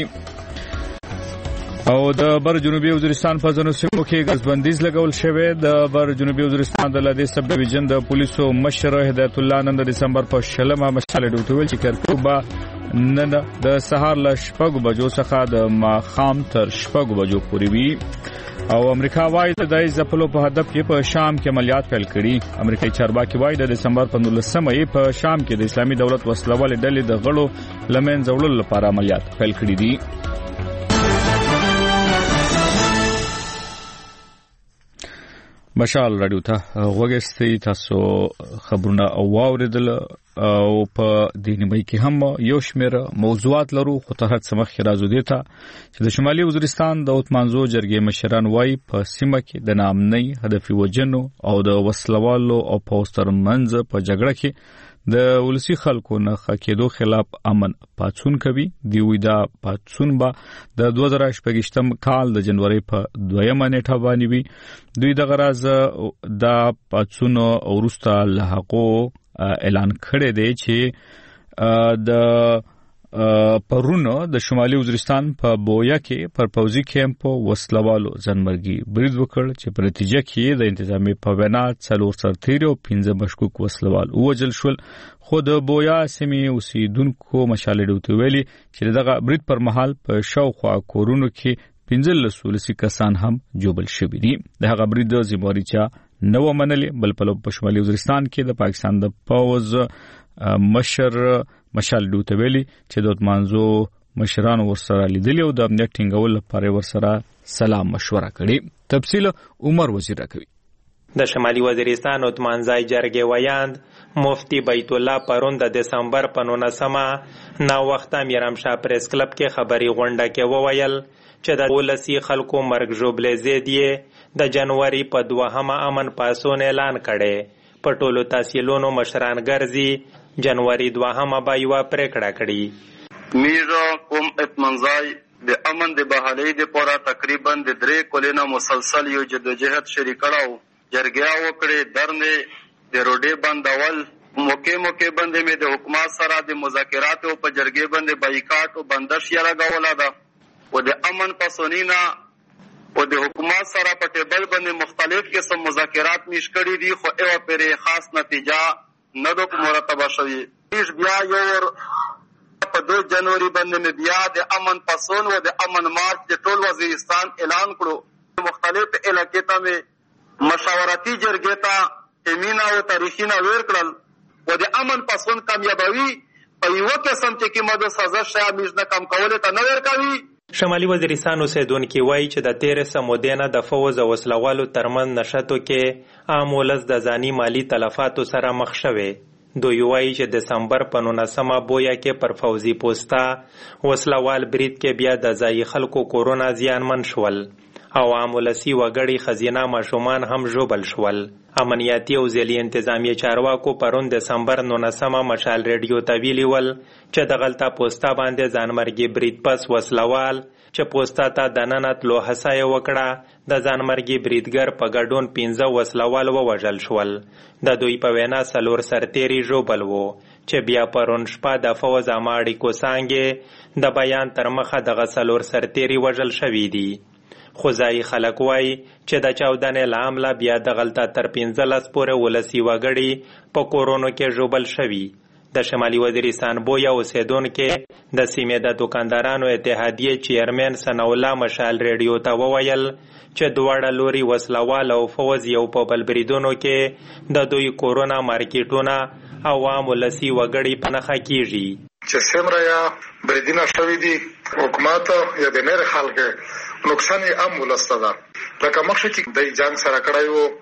او د بر جنوبي وزیرستان په ځینو سیمو کې غزبندیز لګول شوی. د بر جنوبي وزیرستان د لدې سب ډیویژن د پولیسو مشر هدایت الله نن د دسمبر په 16 مشال ډیوټ ویل چې کرفیو به نن د سهار ل 6 بجو څخه د ماخام تر 6 بجو پورې وي. او امریکا وايي د دای ځپلو په هدف کې په شام کې عملیات پیل کړي. امریکایي چارواکي وايي د دسمبر په 19 په شام کې د اسلامي دولت وسلوال ډلې د غړو لمن زولل لپاره عملیات پیل کړي دي. مشال رادیو ته وګورئ تاسو خبرونه واوریدل او په دې نیمه کې هم یو شمېر موضوعات لرو خو ته هڅه مخ راځو دي ته چې د شمالي وزیرستان د اتمانزو جرګې مشران وايي په سیمه کې د نامنۍ هدفي وجنو او د وسلوالو او پوستر منځ په جګړه کې د ولسی خلکو نخښه کېدو خلاف امن پاڅون کوي. دی وی دا پاڅون به د 2018 کال د جنوري په 2 نیټه باندې وي. دوی د غراز دا پاڅون ورسته له حقو اعلان کړی دی چې د پرونو د شمالي وزیرستان په بویا کې پر پوزي کیمپ وسلوالو ځنمرګي برید وکړ چې په نتیجه کې د انتظامی په وینا 4 سرتیري او 15 مشکوک وسلوال وژل شول. خو د بویا سیمې اوسیدونکو مشال ډیوټ ویلي چې دغه برید پر مهال په شاوخوا کورونو کې 15 ولسی کسان هم جوبل شوي دي. دغه برید د ذمہواری چا نو منلې بل په شمالي وزیرستان کې د پاکستان د پوز مشال ډیوټ ویلي چې د اتمانزو مشران ورسره لیدل او د امنیت ټینګول لپاره ورسره سلام مشوره کړي. تفصیل عمر وزیر راکوي.
د شمالي وزیرستان اتمانزای جرګې ویاند مفتی بیت الله پرون د دسمبر په 19 نا وخت میرامشاه پریس کلب کې خبري غونډه کې وویل چې د ولسی خلکو مرګ جوړبلې زیدي د جنوري په 2 امن پاسون اعلان کړي. په ټولو تحصیلونو مشران ګرځي جنوري 2 با یو پریکړه کړي.
میزا کوم اتمنځای د امن د بحالۍ د پورا تقریبا د 3 کلونه مسلسل یو جدوجہد شریکړاو جرګیا وکړي درنه د روډي بندول موقع باندې مې د حکومت سره د مذاکرات او په جرګې باندې بایکاټ او بندش یې راغولا ده او د امن پسونینا او د حکومت سره په ټیبل باندې مختلف قسم مذاکرات نشکړي دي خو ایو پرې خاص نتیجه نه د مرتبه شوی. بیا یو په 2 جنوري باندې بیا د امن پسون او د امن مارچ د ټول وزیرستان اعلان کړو. مختلف علاقې ته مشاورتي جرګې ته امینا او تاریخینا ور کړل او د امن پسون کامیابوي په یو قسم چې کې مده سزا شامل نه کم کول ته نه ور کوي.
شمالي وزیرستان اوسیدونکو وایي چې د 13 مودې د فوز او وسلوالو ترمن نشټو کې عام ولس د ځاني مالی تلفاتو سره مخ شوي. دوی وایي چې د دسمبر په 19 بویا کې پر فوزي پوستا وسلوال برید کې بیا د ځای خلکو کورونا زیانمن شول او عام ولسی وګړي خزینه ماشومان هم جوبل شول. امنیتي او ځلي انتظامی چارواکو پرون دسمبر 19 مشال ریډیو ته ویلي ول چې د غلطه پوستا باندې ځانمرګي برید پس وسلوال چې پوستا ته د ننت لو حسای وکړه د ځانمرګي بریدګر په ګډون 15 وسلوال ووژل شول. د دوی په وینا 4 سرتیري جوبل وو چې بیا پرون شپه د فوز اماړي کو څنګه د بیان تر مخه د غسلور سرتیري وژل شوی دي. خو ځای خلک وایي چې د 14 لامل بیا د غلطه تر 15 پورې ولسی وګړي په کورونو کې جوبل شوی. د شمالي وزیرستان بویا اوسیدونکو د سیمې د دکاندارانو اتحادیه چیرمن ثنا الله مشال ریډیو ته وویل چې دواړه لوري وسلوال او فوز یو په بل بریدونو کې د دوی کورونا مارکیټونه او عام ولسی وګړي په نخښه کیږي.
چې سمره یا بریدینه شوی دي حکومت یا د نړۍ خلک نقصان یې عام ولسته ده لکه مخکې چې د جنگ سره کړایو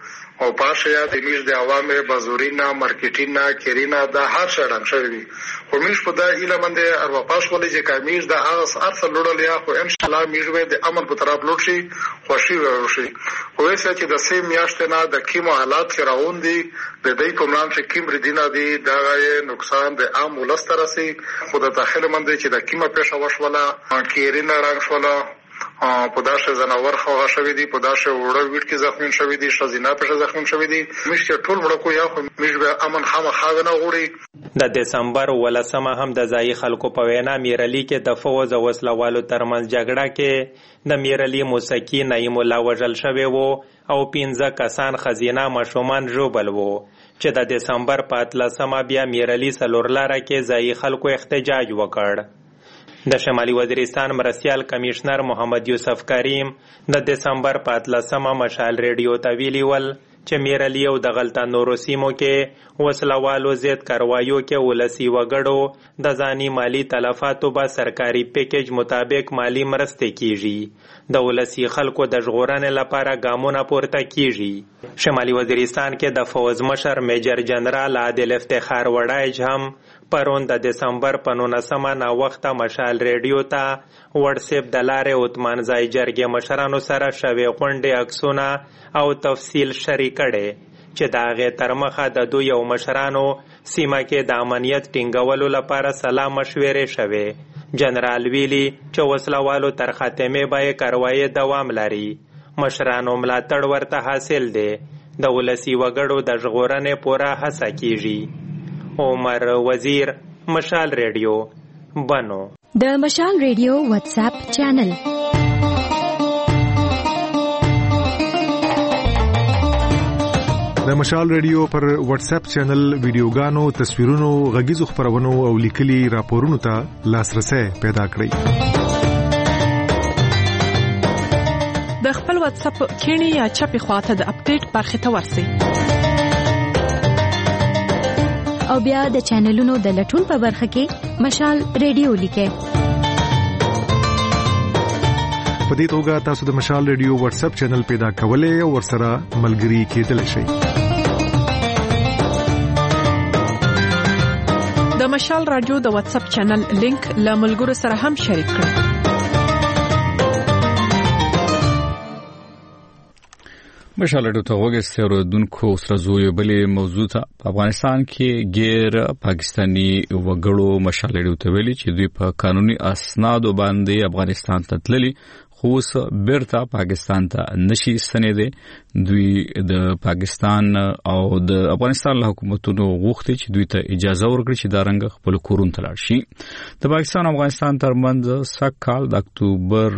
او پاشه یا د میش د عوامه بازورینا مارکیټینا کیرینا د هر شړم شوی خو میش په دا ایلمند اروا پاش ولې چې کمیش د هغه ارسل لړل یا خو ان شاء الله میژوي د عمل په طرف لوټ شي خوشي ورشي خو یې چې د سیم میاشتنه د کیمو حالات راوون دي د دې په نام چې کیم ردینا دي دا نقصان د عام ولستر سي خو د داخله مند چې د کیمه پېښه وشوله کیرینا رنګ شوله په داشه زناور خو شوی دي په داشه وړو ویټ کې زخمین شوی دي شزینا په زخمین شوی دي مشته ټول وړو یا خو مشبه امن خامخاغه غوړي
د دسمبر ولسمه هم د ځای خلکو په وینا میرلی کې د فوز او وسلوالو ترمنځ جګړه کې د میرلی موسیقي نعیم الله وجل شوی وو او 15 کسان خزینه مشومان جوبل وو چې د دسمبر په 13 بیا میرلی سلورلاره کې ځای خلکو احتجاج وکړ. د شمالي وزیرستان مرستیال کمشنر محمد یوسف کریم د دسمبر په 13 مشال ریډیو ته ویلي ول چې میرلی او د غلطه نورو سیمو کې وسلوالو زیات کاروایو کې ولسی وګړو د ځاني مالی تلفاتو به سرکاري پیکیج مطابق مالی مرسته کیږي د ولسی خلکو د ژغورنې لپاره ګامونه پورته کیږي. شمالي وزیرستان کې د فوز مشر میجر جنرال عادل افتخار وړایج هم پرون د دسمبر په 19 نا وخته مشال ریډیو ته واتساپ د لارې عثمان زای جرګې مشرانو سره شوی غونډې عکسونه او تفصیل شریک کړي چې د هغې تر مخه د دوی او مشرانو سیمه کې د امنیت ټینګولو لپاره سلا مشورې شوې. جنرال ویلي چې وسلوالو تر خاتمې به کاروایي دوام لري. مشرانو ملاتړ ورته حاصل دی. د ولسی وګړو د ژغورنې پوره هڅه کیږي. عمر وزیر، مشال ریډیو، بنو.
د مشال ریډیو واتس اپ چینل
د مشال ریډیو پر واتس اپ چینل ویډیوګانو، تصویرونو، غږیزو خبرونو او لیکلي راپورونو ته لاسرسي پیدا کړئ.
د خپل واتس اپ کینی یا چپی خواته د اپډیټ برخه ته ورسئ
او بیا د چینلونو د لټون په برخه کې مشال ریډیو لیکئ.
په دې توګه تاسو د مشال ریډیو واتس اپ چینل پیدا کولای او ورسره ملګري کېدلی شئ.
د مشال رادیو د واتس اپ چینل لینک له ملګرو سره هم شریک کړئ.
مشال ریډیو ته وګورئ اوردونکو سره زوی بلې موضوع ته. په افغانستان کې غیر پاکستانی وګړو مشال ریډیو ته ویلي چې دوی په قانوني اسنادو باندې افغانستان ته تللي خو بیرته پاکستان ته نشي ستنېدي. دوی د پاکستان او د افغانستان له حکومتونو غوښتي چې دوی ته اجازه ورکړي چې دا رنګ خپل کورونه ته لاړ شي. د پاکستان او افغانستان ترمنځ سږ کال د اکتوبر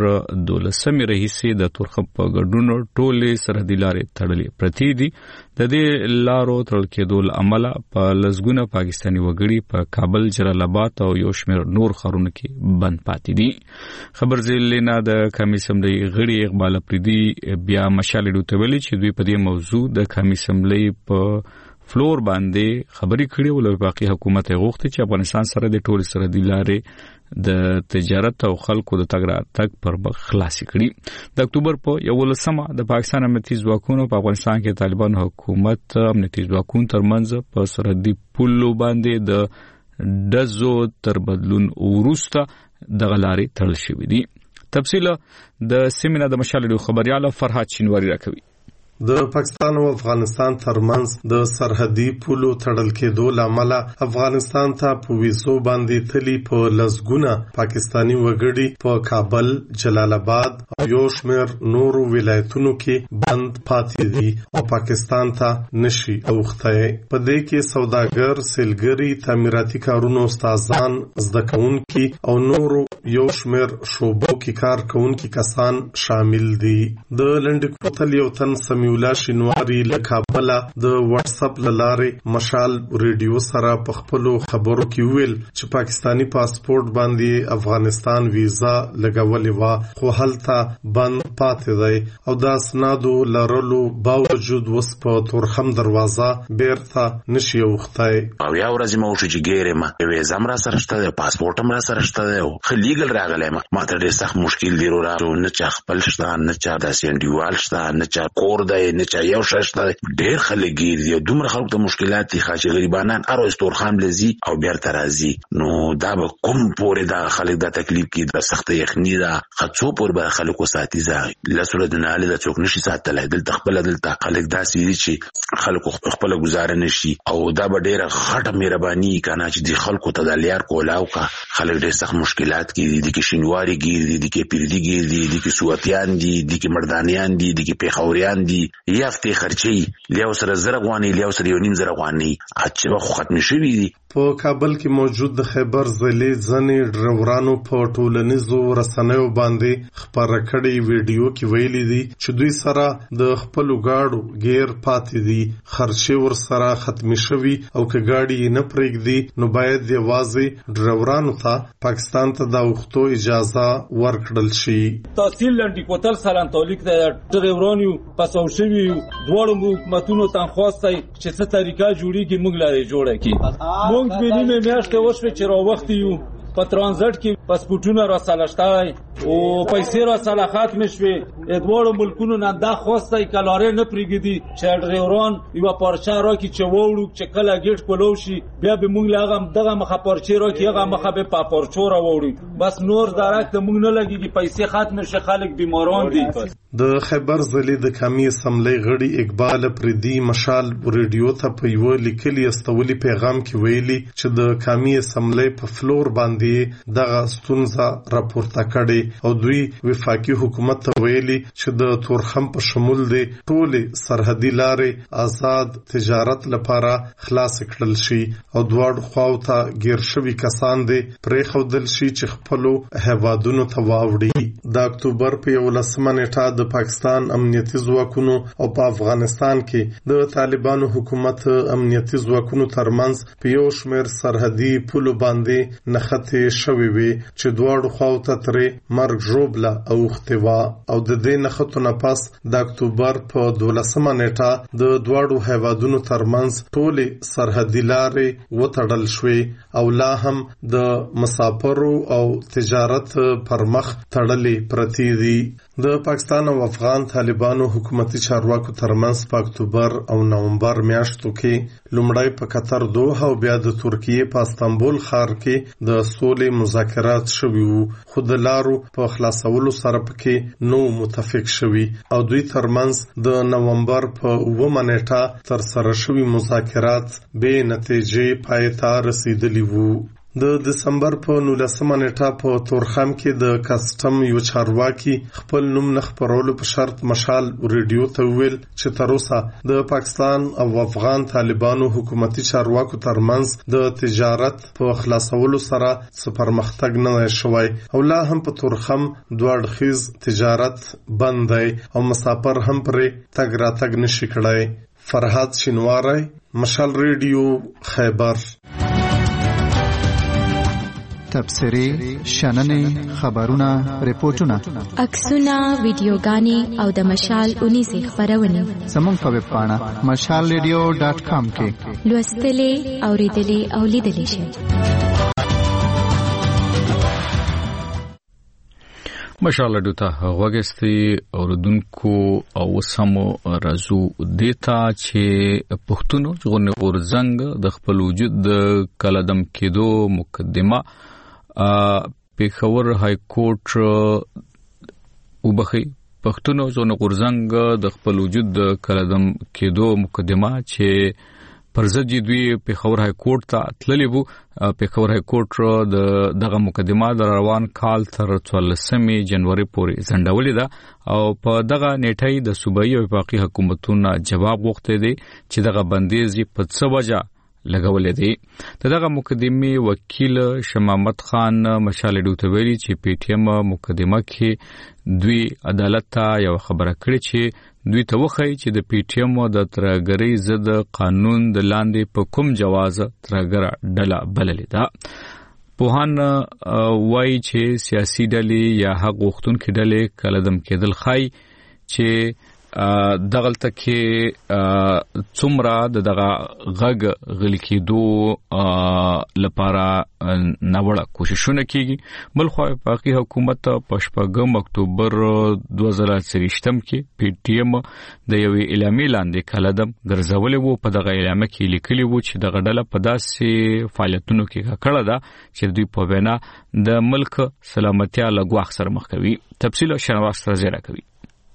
12 راهیسې د تورخم په ګډون ټولې سرحدي لارې تړلې پرتې دي. د دې لارو تړل کېدو له امله په لسګونه پاکستاني وګړي په کابل، جلال آباد او یو شمېر نور ښارونو کې بند پاتې دي. خبرزیلینه د قومي اسمبلی غړي اقبال افریدي بیا مشال ریډیو ته ویلي چې دوی په دې موضوع د قومي اسمبلی په فلور باندې خبري کړي او له باقي حکومت غوښتي چې افغانستان سره د ټول سرحدي لارې د تجارت او خلکو د تګ راتګ پر مخ خلاصي کړي. د اکتوبر په 11 د پاکستان امنیتي ځواکونو په افغانستان کې طالبان حکومت امنیتي ځواکونو ترمنځ په سرحدي پولو باندې د دزو تر بدلون وروسته د غلاري تړل شوې دي. تفصیل د سیمینار د مشال ریډیو خبريال فرحات شینواری راکوي.
د پاکستان او افغانستان ترمنځ د سرحدي پولو تړل کېدو لامل افغانستان ته په ویزو باندې تلي په لسګونه پاکستانی وګړي په کابل، جلال آباد او یو شمېر نورو ولایتونو کې بند پاتې دي او پاکستان ته نشي اوخته. په دې کې سوداګر، سیلګري، تعمیراتي کارونو استادان، زده کوونکي او نورو یو شمېر شوبو کې کار کوونکي کسان شامل دي. د لنډ کوتل یو تن سمیولا شینواری له کابل د واتس اپ لارې مشال ریډیو سره په خپل خبرو کې ویل چې پاکستانی پاسپورت باندې افغانستان ویزا لګولې و خو هلته بند پاتې دی او د اسنادو لرلو باوجود وس په تورخم دروازه بیرته نشي اوخته.
او یا ورځ مو چې ګیره ما ویزا را سره شته، پاسپورت هم را سره شته او خلیګل راغلی ما ته ډېر سخت مشکل دی. را نه چا خپل شته، نه چا د سندیوال شته، نه چا کور دی نه چا یو شته ډېر خلک ګیر دي دومره خلکو ته مشکلات دي چې غریبانان ارو استورخان لذي او بیرته راځي نو دا به کوم پورې دا خلک دا تکلیف کې د سخت یخنی دا خڅو پور به خلکو ساتي ځای لسره د ناله د څوک نشي ساتلای دلته خپل دلته خلک داسې دي چې خلکو خپل گزاره نشي او دا به ډېر غټه مهرباني کنه چې د خلکو ته د لیار کولاو کا خلک ډېر سخت مشکلات کې دي کې شینواری ګیر دي کې پیردي ګیر دي کې سواتیان دي کې مردانیان دي کې پیښوريان دي یافته خرچي لیاو سره زرغواني لیاو سره یو نیم زرغواني اچھا ختم شوی دي
په کابل کې موجود د خیبر ضلع ځنې ډرایورانو په ټولنیزو رسنیو باندې خبره کړې ویډیو کې ویلي دي چې دوی سره د خپل گاډو غیر پاتې دي خرچه ور سره ختم شوی او که گاډي نه پرېږدي نو باید د واځي ډرایورانو ته پاکستان ته د وختو اجازه ورکړل شي
تحصیل لنډی کوتل سره تولیک د ډرایورانو پسو شوی دوړو حکومتونو تنخواستای چې څه طریقه جوړیږي موږ لاره جوړه کی موږ به نیمه میاشته وشوي چې را وخت یو په ترانزیت کې پاسپورتونه را سالشتای او پیسې را سال ختم شوي ادوار ملکونو نه دا خواسته کلاره نه پریګدي چې ډرایوران یو پارچه را کی چې وړو چې کله گیټ کولو شي بیا به موږ لاغم دغه مخه پارچه را کی هغه مخه به پاپورچو را وړي بس نور درکته موږ نه لګيږي پیسې ختم شي خلک بیماران دي
د خیبر ضلع د قومي اسمبلی غړي اقبال پردي مشال ریډیو ته په یو لیکلي استولي پیغام کې ویلي چې د قومي اسمبلی په فلور باندې دغه ستونزه راپورته کړي او دوی وفاقي حکومت ته ویلي چې د تورخم په شمول دي ټول سرحدي لارې آزاد تجارت لپاره خلاص کړل شي او دواړو خواو ته غیر شوي کسان دي پرې خودل شي چې خپل هوادونو ته واوړي د اکتوبر په 11 نیټه د پاکستان امنیتي ځواکونو او په افغانستان کې د طالبانو حکومت امنیتي ځواکونو ترمنځ په یو شمېر سرحدي پولو باندې نښتې شوې وي چې دواړو خواو ته ترې مرګ ژوبله اوښتې وه او د دې نښتو نه پس د اکتوبر په 12 نیټه د دواړو هیوادونو ترمنځ ټولې سرحدي لارې وتړل شوې او لا هم د مسافرو او تجارت پر مخ تړلې پرتې دي د پاکستان او افغان طالبانو حکومتي چارواکو ترمنځ په اکتوبر او نومبر میاشتو کې لومړی په قطر دوحه او بیا د ترکیې په استانبول ښار کې د سولې مذاکرات شوي وو خو د لارو په خلاصولو سره پکې نو متفق شوي او دوی ترمنځ د نومبر په 9 نیټه ترسره شوي مذاکرات بې نتیجې پای ته رسیدلي وو د دسمبر په 19 نیټه په تورخم کې د کسټم یو چارواکي خپل نوم نه خبرولو په شرط مشال ریډیو ته ویل چې تر اوسه د پاکستان او افغان طالبانو حکومتي چارواکو ترمنځ د تجارت په خلاصولو سره څه پرمختګ نه شوی او لا هم په تورخم دوه اړخیز تجارت بند دی او مسافر هم پرې تګ راتګ نشي کړای فرحات شینواری مشال ریډیو خیبر
تبصرې شننې خبرونه ریپورتونه
عکسونه ویډیوګانې او د مشال 19 خبرونه
زموږ په ویب پاڼه mashalradio.com کې
لوستلې اوریدلې او لیدلې شئ
مشال ډوته وګستي اوردونکو او سمو رازو دیتا چې پښتون غونې اورزنګ د خپل وجود د کلدم کېدو مقدمه پیښور های کورټ وبخي پښتون غونې اورزنګ د خپل وجود د کلدم کېدو مقدمه چې پرځدي دوی پیښور های کورټ ته تللی وو پیښور های کورټ دغه مقدمه د روان کال تر 14 جنوري پورې ځنډولې ده او په دغه نیټه د صوبایي او وفاقي حکومتونو جواب غوښته دي چې دغه بندیز په څه وجه لګولې دي دغه مقدمه وکیل شمامت خان مشال ډوته ویلي چې پی ټی ایم مقدمه کې دوی عدالت ته یو خبره کړې چې دوی ته وخی چې د پی ټی ایم د ترګری ضد قانون د لاندې په کوم جواز ترګر ډله بللې ده پوهان وایي چې سیاسي ډلې یا حق غوښتونکو ډلې کلدم کېدل خای چې دغلته کې څومره دغه غږ غل کېدو لپاره نوړه کوششونه کیږي بل خو پاکي حکومت په 8 اکتوبر 2023 کې پی ټی ایم د یوې اعلامیې لاندې کلدم ګرځولې وو په دغه اعلامیه کې لیکلي وو چې دغه ډله په داسې فعالیتونو کې کړه ده چې دوی په وینا د ملک سلامتیا له ګواښ سره مخ کوي تفصیل شنواس تر زیره کوي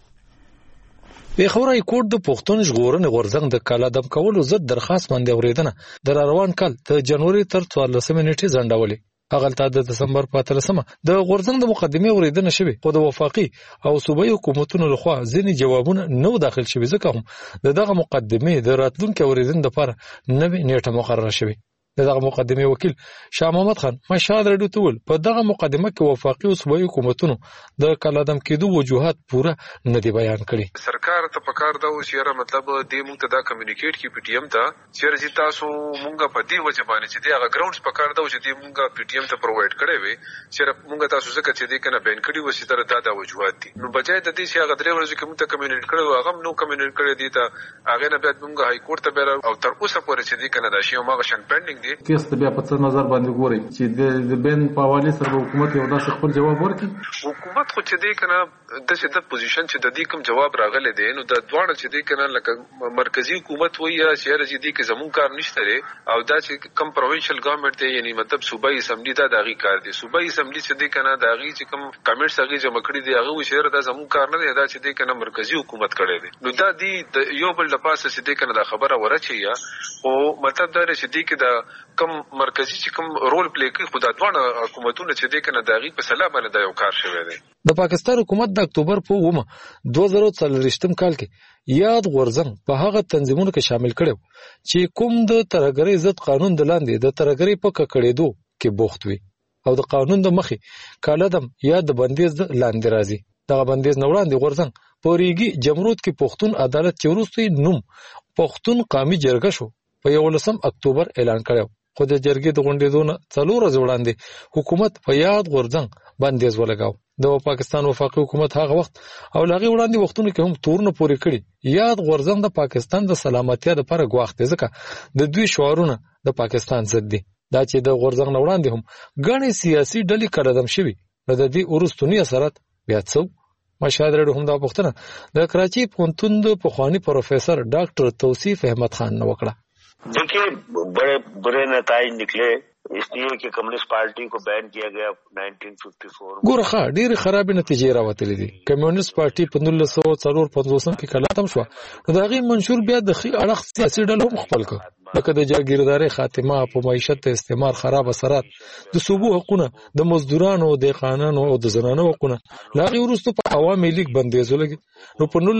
پیښور های کورټ د پښتون ژغورنې غورځنګ د کالادم کولو ضد درخواست باندې اوریدنه د روان کال د جنوري تر 14 نیټې ځنډولې هغه د دسمبر په 13مه د غورځنګ د مقدمه اوریدنه شوه خو د وفاقي او صوبایي حکومتونو لخوا ځینې جوابونه نو داخل شوي ځکه هم دغه مقدمه د راتلونکو اوریدنې لپاره نوې نیټه مقرره شوه دغه مقدمه وکیل شاه محمد خان مشال رډو تول په دغه مقدمه کې وفاقي او صوبایي حکومتونو د کالادم کېدو وجوهات پوره نه دی بیان کړي
سرکار ته پکار دا وسیره مطلب د موږ ته دا کمیونیکیټ کی پی ټی ایم ته چیرې چې تاسو مونږه په دې وجه باندې چې دغه ګراوندز پکار دا چې مونږه پی ټی ایم ته پرووایډ کړي وي چې مونږ تاسو څخه چې دې کنه بین کړي وسی تر دا وجوهات دي نو بجای د دې چې هغه درې ورځې کې مونږ ته کمیونیکیټ کړو هغه نو کمیونیکیټ کړی دی ته هغه نه بیا مونږه هاي کورټ ته بیره او تر اوسه پورې چې دې کنه دا شی ماغه شن پینډینګ دي
کیس ته بیا په څه نظر باندې ګوري چې د بین په حواله سره حکومت یو داسې خپل جواب ورکړي
حکومت خو چې دې کنه د شدت پوزیشن چې د دې کوم جواب راغلی دی نو د دوه چې دې کنه لکه مرکزی حکومت وایي یا شهر چې دې کې زمون کار نشته لري او دا چې کم پروینشل ګورنمنت دی یعنی مطلب صوبایي اسمبلی دا دغه کار دی صوبایي اسمبلی چې دې کنه دغه چې کم کمنټس هغه جمع کړي دی هغه شهر دا زمون کار نه دی دا چې دې کنه مرکزی حکومت کړي دی نو دا دی یو بل د پاسه چې دې کنه دا خبره ورچي یا او مطلب دا چې دې کې دا کم مرکزی چې کم رول پلی کوي خو دا دوه حکومتونه چې دې کنه دغه په سلا باندې دا یو کار شوی دی
د پاکستان حکومت د اکتوبر په 2023 کال کې یاد غورځنګ په هغه تنظیمونو کې شامل کړو چې کوم د ترهګرۍ ضد قانون د لاندې د ترهګرۍ په ککړېدو کې بوخت وي او د قانون د مخې کالادم یا د بندیز لاندې راځي دغه بندیز نه وړاندې غورځنګ په ریګي جمهوریت کې پښتون عدالت چې وروسته نوم پښتون قومي جرګه شو په 11 اکتوبر اعلان کړو خو د جرګې د غونډېدو نه 4 ورځې وړاندې حکومت په یاد غورځنګ بندیز ولګاو د پاکستان وفاقي حکومت هغه وخت او لغې وړاندې وختونو کې هم تورونه پورې کړي یاد غورځنګ د پاکستان د سلامتیا لپاره ګواښ دی ځکه د دوی شعارونه د پاکستان ضد دي دا چې د غورځنګ نه وړاندې هم ګڼې سیاسي ډلې کړدم شوي نو د دې وروستونی اثرات بیا څه مشاهد رډو هم دا پوښتنه د کراچي پوهنتون د پخواني پروفیسر ډاکټر توصیف احمد خان نه وکړه
देखिए बड़े बुरे नतीजे निकले इसलिए कि कम्युनिस्ट पार्टी को बैन किया गया 1954
ګورخه ډېر خراب نتیجې راوتلې دي کمیونست پارټي په 1954 کې کلاتم شو نو دا غي منشور بیا د خي اړخ سیاسي ډلو هم خپل کړ لکه د جاګیرداري خاتمه په معیشت ته استعمار خراب اثرات د صوبو حقوقونه د مزدورانو د قانونو او د زنانو حقوقونه لاغي ورستو په عوامي لیگ بندیز ولګي نو په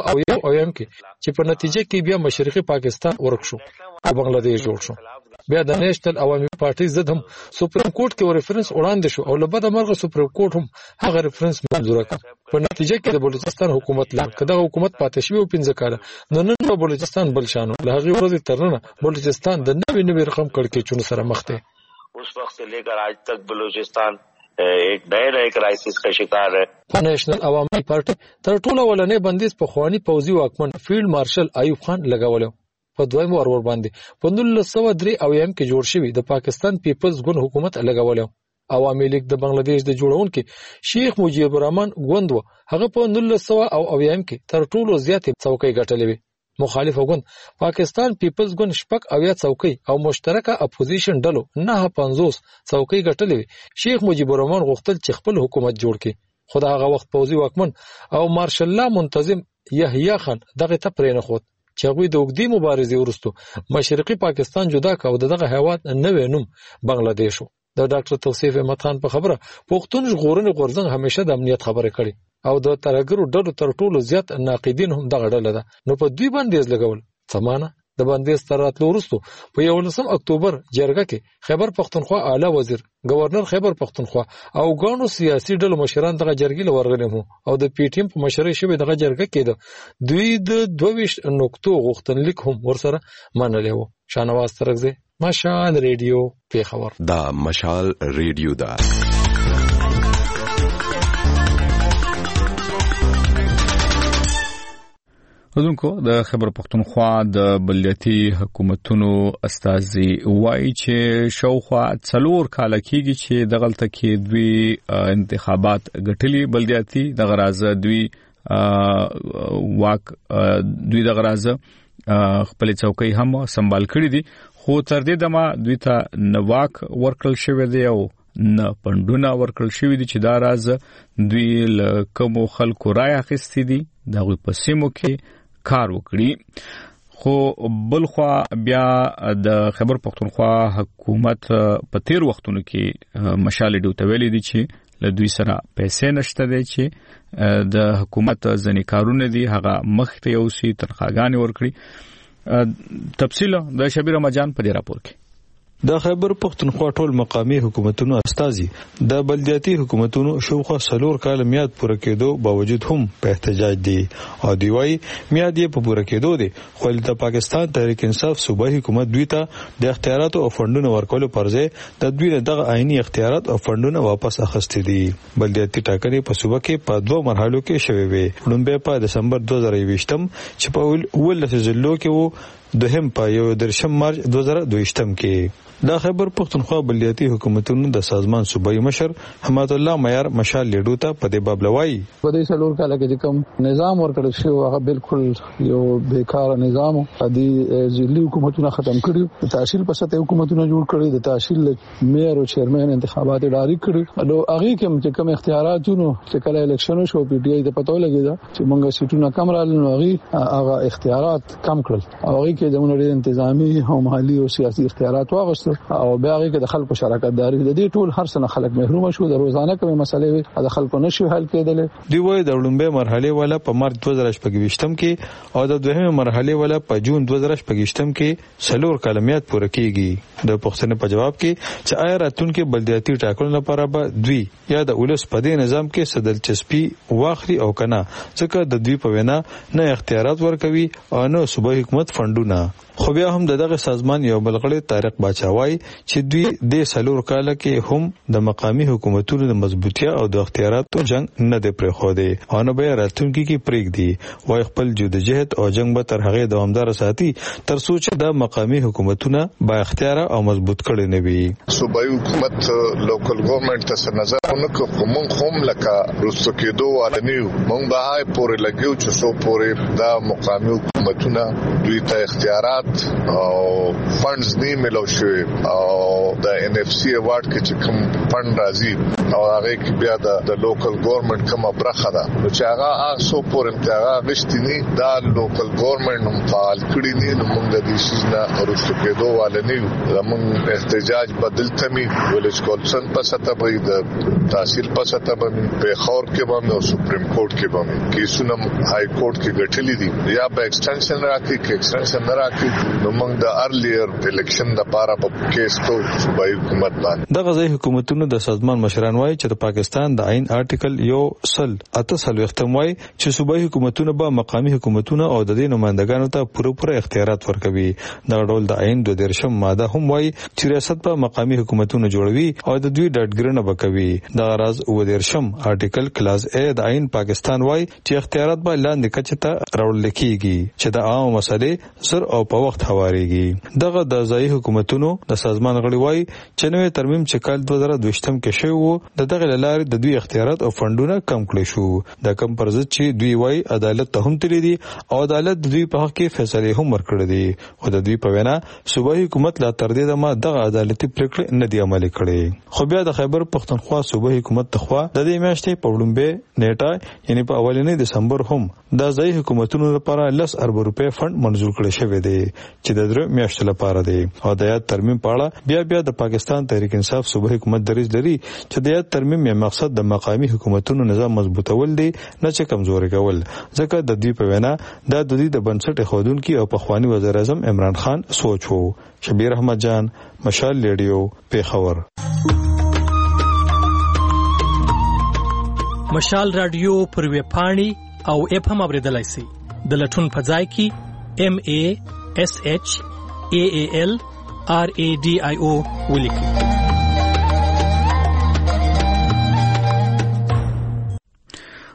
1900 کې چې په نتیجه کې بیا مشرقي پاکستان ورک شو او بنگلاديش جوړ شو بیا د نېشنل عوامي پارټي ضد هم سپریم کورټ کې ریفرنس وړاندې شو او لبد مرغه سپریم کورټ هم هغه ریفرنس منظور کړ په نتیجه کې د بلوچستان حکومت لا کده حکومت پاتې شوی او 15 کاله نن په بلوچستان بل شانو له هغه ورځې ترنه بلوچستان د نوې رقم کړکېچونو سره مخ دی
उस वक्त से लेकर आज तक बलूचिस्तान एक नए क्राइसिस का शिकार है
نېشنل عوامي پارټي تر ټولو ولنې بندیز په خواني پوځي واکمن فیلډ مارشل ایوب خان لګولو په دویم ور باندې په 1903 کې جوړ شوی د پاکستان پیپلز ګوند حکومت لګولو عوامي لیگ د بنگلاديش د جوړونکو شیخ مجیب الرحمن ګوند هغه په 1900 کې تر ټولو زیاتې څوکۍ ګټلې وي مخالف ګوند پاکستان پیپلز ګوند شپږ اویا څوکۍ او مشترکه اپوزیشن ډلو 950 څوکۍ ګټلې وي شیخ مجیب الرحمن غوښتل چې خپل حکومت جوړ کړي خو هغه وخت پوځي واکمن او مارشل الله منتظم یحیی خان دغه ته پرې نه خود چې هغه د وګړي مبارزې ورستو مشرقي پاکستان جدا کاو دغه هیواد نوې نوم بنگلاديش د ډاکټر توصیف احمد خان په خبره پښتون ژغورنې غورځنګ همیشه د امنیت خبره کړي او د ترهګرو ډلو تر ټولو زیات ناقدین هم دغه ډله ده نو په دوی باندې لګول سمانه د باندې ستراتلو ورستو په 11 اکتوبر جرګه کې خیبر پختونخوا اعلی وزیر گورنر خیبر پختونخوا او ګانو سیاسي ډلو مشران دغه جرګې لورغلي وو او د پی ټی ایم په مشرۍ شوی دغه جرګه کې دوی د 22 نقطو غوښتنلیک هم ورسره منلې وو شانواز ترغزه مشال ریډیو پیښور
دا مشال ریډیو دا
ودونکو د خیبر پختونخوا د بلدیاتي حکومتونو استازي وایي چې شاوخوا 4 کال کېږي چې دغلته کې دوی انتخابات ګټلي بلدیاتي د غرازه دوی واک دوی د غرازه خپل چوکۍ هم سمبال کړی دي خو تر دې دمه دوی ته نواک ورکل شوی دی او نه پندونه ورکل شوی دي چې دا راز دوی له کوم خلکو رای اخیستي دي دغه په سیمو کې کار وکړي خو بلخوا بیا د خیبر پختونخوا حکومت په تیر وختونو کې مشال ډیوته ویلي دي چې له دوی سره پیسې نشته دي چې د حکومت ځنې کارونه دي هغه مخته یو سي تنخواګانې ورکړي تفصیل د شبیر مجان په دې راپور کې
د خیبر پختونخوا ټول مقامی حکومتونو استازي د بلدیاتي حکومتونو شوخه 4 کال میاد پوره کېدو باوجود هم په احتجاج دي او دی وايي میاد یې په پوره کېدو دي خو د پاکستان تحریک انصاف صوبایي حکومت دوی ته د اختیارات او فندونو ورکولو پرځای د دوی دغه عیني اختیارات او فندونه واپس اخیستي دي بلدیاتي ټاکنې په صوبه کې په 2 مرحلو کې شوي وي لومبه په دسمبر 2020 چې په ولس ضلعو کې وو دوهم په 1 مارچ 2022 کې د خیبر پختونخوا بلدیاتي حکومتونو د سازمان صوبایي مشر حماد الله معیار مشال لیډو ته په دې باب لوي
په دې څلور کال کې کوم نظام ورکړل شو هغه بالکل یو بیکاره نظام دی ځلي حکومتونه ختم کړي تحصیل په سطح حکومتونه جوړ کړي د تحصیل مېر او چیرمن انتخابات ډاری کړي نو هغه کوم اختیاراتونو چې کله الیکشن شو پی ټی آی ته پتو لګیدا چې موږ سیټونه کم رالل نو هغه اختیارات کم کړل او هغه کې د مونږ انتظامی او مالی او سیاسي اختیارات واغست او بیا هغه کې د خلکو شراکت داري د دې ټول هر څه خلک محروم شو د روزانه کومه مسلې د خلکو نشو حل کېدل
دی وای د لومبه مرحله والا په مارچ 2025 کې او د دوهمه مرحله والا په جون 2025 کې سلور کلمیات پوره کیږي د پښتنې په جواب کې چې آیا راتلونکي بلدیاتي ټاکنو لپاره به دوی یا د ولس په دې نظام کې صدل چسپي واخلي او کنه ځکه د دوی په وینا نه اختیارات ورکوي او نه صوبایي حکومت فندونه خو بیا هم دغه سازمان یو بلغړی طارق باچاوای چې دوی د سلور کال کې هم د مقامی حکومتونو د مضبوطیا او د اختیاراتو جنگ نه دی پرې خو دی او نه به راتلونکي کې پریک دی وای خپل جدوجہد او جنگ به تر هغه دوامدار ساتي تر څو چې د مقامی حکومتونه با اختیار او مضبوط کړي نه وي
صوبایي حکومت لوکل ګورنمنت ته نظر ونکړو کوم هم لکه رسو کېدو علنیو مونږ به هاي پورې لګیو چې سو پورې د مقامی حکومتونه دوی ته اختیارات او فندز نه ملو شوی او د ان اف سی ایوارډ کې چې کوم فند راځي او هغه کې بیا د لوکل ګورنمنت کومه برخه ده چې هغه سو پورې هغه غشتنی دا لوکل ګورنمنت هم فعال کړی نه موږ د دې شیزنه رسو کېدو والنیو زموږ احتجاج بدل تمی ویلج کونسل په سطح به د تحصیل په سطح به په خور کې به او سپریم کورټ کې به کیسونه های کورټ کې غټلې دي یا به ایکسټنشن راکړي کې ایکسټنشن نه راکړي نو موږ د ارلیر الیکشن لپاره په کیس ته صوبایي حکومت باندې
د غزي حکومتونو د سازمان مشران وایي چې د پاکستان د عین آرټیکل یو سل اتصل وختموي چې صوبایي حکومتونه به مقامی حکومتونه او د دې نمائندګانو ته پوره اختیارات ورکوي دا ډول د عین 2 ماده هم وایي چې ریاست په مقامی حکومتونو جوړوي او د دوی ډاډګرنه وکوي دا راز 2 آرټیکل کلاس ا د عین پاکستان وایي چې اختیارات به لاندې کچته راوړل کیږي چې د عام مسلې سر او په وخت هواريږي دغه د ځای حکومتونو د سازمان غړي وایي چې نوې ترمیم چې کال 2022 کې شوی وو دغه لارې د دوی اختیارات او فندونه کم کړي شو د کم پرځ چې دوی وایي عدالت ته هم تللی دي او عدالت د دوی په حق کې فیصله هم ورکړي دي او د دوی په وینا صوبایي حکومت لا تر دې دمه دغه عدالتي پریکړه نه دی عملي کړې خو بیا د خیبر پختونخوا صوبایي حکومت تخوا د دې میاشتې په وړاندې نیټه یعنی په اولنې دسمبر هم د ځای حکومتونو لپاره 10 ارب روپے فند منزور کړی شوی دی چې د درو میاشتو لپاره دی او د یاد ترمیم پاړه بیا د پاکستان تحریک انصاف صوبایي حکومت دریځ لري چې د یاد ترمیم یې مقصد د مقامی حکومتونو نظام مضبوطول دی نه چې کمزوري کول ځکه د دوی په وینا د دوی د بنسټ خودونکو او پخوانی وزیر اعظم عمران خان سوچ وو شبیر احمد جان مشال ریډیو پیښور
مشال رادیو پر وی پاڼي او اپ هم اوریدلای شي د لټون په ځای کې MASHAALRADIO ولیکئ.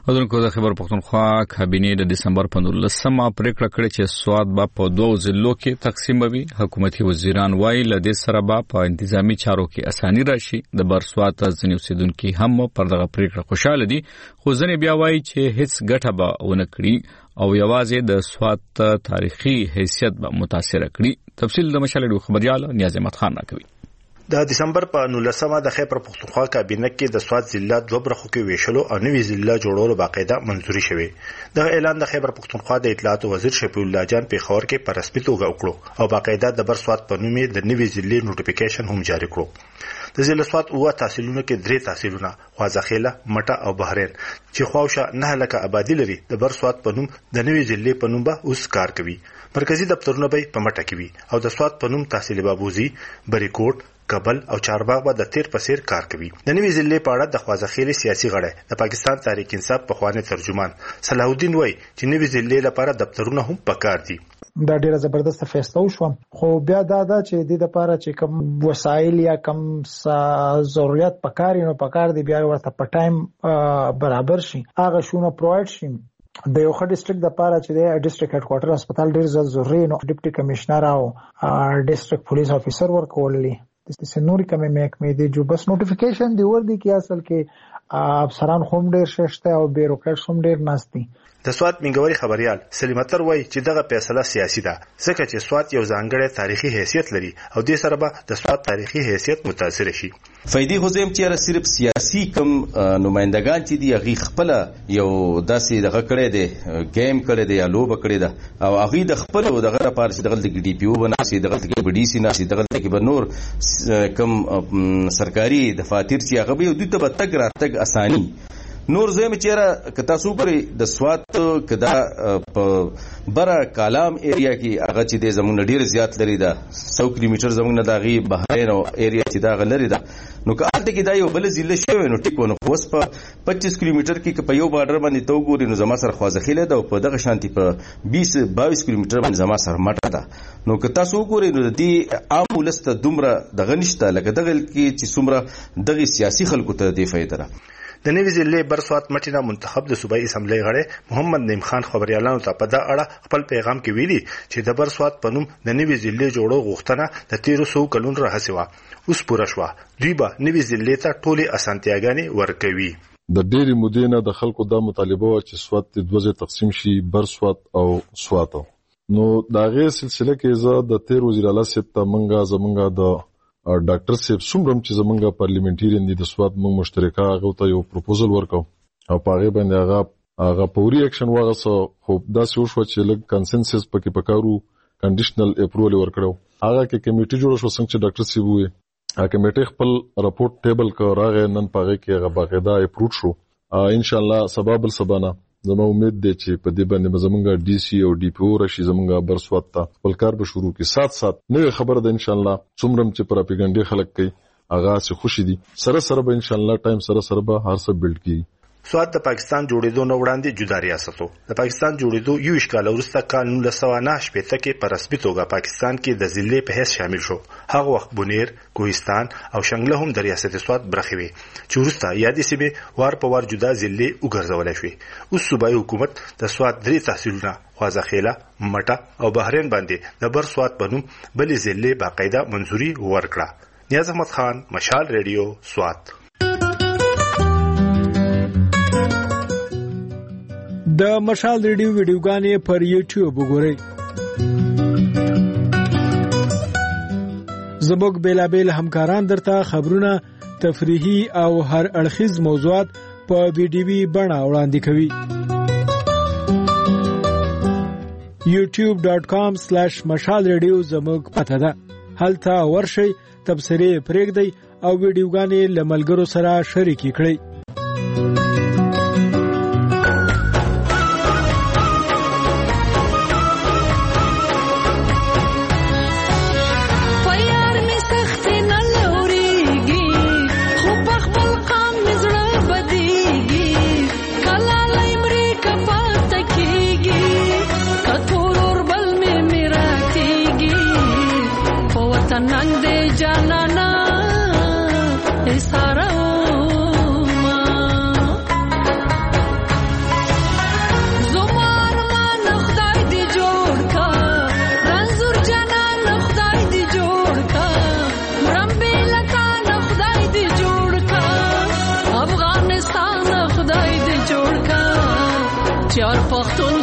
ودونکو د خبر پښتونخوا کابینه د دسمبر په 19 پریکړه کړې چې سواد به په 2 ضلعو کې تقسیم وي. حکومتي وزیران وایي لدې سره به په انتظامی چارو کې اساني راشي. د برسواد ځینې اوسیدونکو هم پر دغه پریکړه خوشاله دي، خو ځینې بیا وایي چې هیڅ ګټه به ونه کړي او یوازې د سواد تاریخي حیثیت به متاثر کړي. تفصیل د مشال ډیو خبريال نیاز احمد خان راکوي.
د دسمبر په 19 د خیبر پختونخوا کابینه کې د سواد ضلع دوه برخو کې ویشلو او نوې ضلع جوړولو باقاعده منځوري شوې. د اعلان د خیبر پختونخوا د اطلاعات وزیر شفیع الله جان په خبر کې په رسمي توګه وکړو او باقاعده د برسواد په نوم د نوې ضلع نوټیفیکیشن هم جاری کړو. د ضلع سواد او تحصیلونو کې 3 تحصیلونه خوازخیله، مټه او بحرین چې خواوشه 9 لک آبادی لري د برسواد په نوم د نوې ضلع په نوم به اوس کار کوي. مرکزی دفترونه به په مټه کې وي او د سواد په نوم تحصیل بابوزي، بریکوټ، کابل او چارباغ به د تیر پسیر کار کوي. د نوې ضلع په اړه د خوازخیل سیاسي غړی د پاکستان تحریک انصاف په خوانه ترجمان صلاح الدین وای چې نوې ضلع لپاره دفترونه هم پکار دي.
دا ډیره زبردست فیصله وشو، خو بیا دا چې د لپاره چې کوم وسایل یا کوم ضرورت پکاري نو پکار دی بیا ورته په ټایم برابر شي، هغه شونه پرووایډ شي. د یو خډ ډیسټریکټ د لپاره چې د ډیسټریکټ هډ کوارټر هسپتال ډیر ضروري نو ډیپټي کمشنر او ډیسټریکټ پولیس افیسر ورکوللی د سنوري کمې محکمې دی جو بس نوټیفیکیشن دی ور دي کې اصل کې افسران هم ډیر شته او بیروکراټس هم ډیر ناشتي.
د سواد منګوري خبريال سلیم اتر وای چې دغه فیصله سیاسي ده ځکه چې سواد یو ځانګړی تاریخي حیثیت لري او د سره به د سواد تاریخي حیثیت متاثر شي.
فائدې خو زم چې صرف سیاسي کم نمائندگان چې دی هغه خپل یو داسې دغه کړی دی گیم کړی دی یا لوب کړی دی او هغه د خپل دغه لپاره چې دغه د ډي پی او بناسي دغه د بي ډي سي ناسي دغه کې بنور کم سرکاري دفاتر چې هغه به دوی ته تګ راتګ اساني نور زم چیرې کتا سوپري د سواد کدا په برا کالام ایریا کې هغه چې د زمون ډیر زیات لري دا 100 کیلومتر زمون داغي بحرین او ایریا چې دا غلري دا نو کارته کې دا یو بل ضلع شوی نو ټیکو نو اوس په 25 کیلومتر کې په یو بارډر باندې تو ګوري نو زما سره خوازخیله دا په دغه شانتي په 20-22 کیلومتر باندې زما سره مټه ده نو کتا سو ګوري نو د دې عام ولسته دومره دغه نشته لکه دغه کې چې څومره دغه سیاسي خلکو ته دی فائدہ ده.
د نوې ضلع برسواد مټینا منتخب د صوبایي اسمبلی غړی محمد نعیم خان خبريالانو ته په دا اړه خپل پیغام کې ویلي چې د برسواد په نوم د نوې ضلع جوړو غوښتنه د 1300 کلونو راهسي و اوس پوره شو. دوی به نوې ضلع ته ټولې اسانتیاګانې ورکوي.
د ډېری مودې نه د خلکو دا مطالبه و چې سواد د دوه تقسیم شي، برسواد او سواد. نو دا غي سلسله کې زه د 13 وزیر اعلی صاحب ته منګه د ډاکټر صاحب څومره چې زمونږه پارلیمنټریان دي د سواد موږ مشترکه هغه ته یو پروپوزل ورکاو او پاره باندې هغه پوري اکشن واغسو خو دا څه شو چې لګ کنسنسس پکې پکارو کنډیشنل اپروول ورکړو. هغه کې کمیټه جوړ شو څنګه چې ډاکټر صاحب وې هغه کمیټه خپل رپورټ ټیبل کړ راغی نن پاره کې هغه باقاعده اپروو شو. ان شاء الله سبب السبانه زما امید دی چې په دې باندې زمونږه ډي سي او ډي پی او راشي زمونږه برسواد ته خپل کار به شروع کی سات نوې خبره ده ان شاء الله څومره چې پروپاګاندا خلک کوي هغه څه خوشي دي سره به ان شاء الله ټایم سره به هر څه بلډ کی.
سواد د پاکستان جوړېدو نو وړاندې جدا ریاستو د پاکستان جوړېدو یو اشکال ورسته کال 1998 کې په رسمي توګه پاکستان کې د ضلع په حیث شامل شو. هغه وخت بونیر، کوهستان او شنګله هم د ریاست سواد برخې وي چې ورسته یادې سیمې وار په وار جدا ضلع وګرځول شوې. اوس صوبایي حکومت د سواد 3 تحصیلونه خوازخیله، مټه او بحرین باندې د بر سواد په نوم بلې ضلع باقاعده منځوري ورکړه. نیاز احمد خان، مشال ریډیو، سواد.
د مشال ریډیو ویډیوګانې پر یوټیوب وګورئ. زموږ بیلابیل همکاران درته خبرونه، تفریحي او هر اړخیز موضوعات په ویډیوي بڼه وړاندې کوي. youtube.com/مشال ریډیو زموږ پته ده. هلته ورشئ، تبصرې پرېږدئ او ویډیوګانې له ملګرو سره شریکې کړئ.
پر پښتون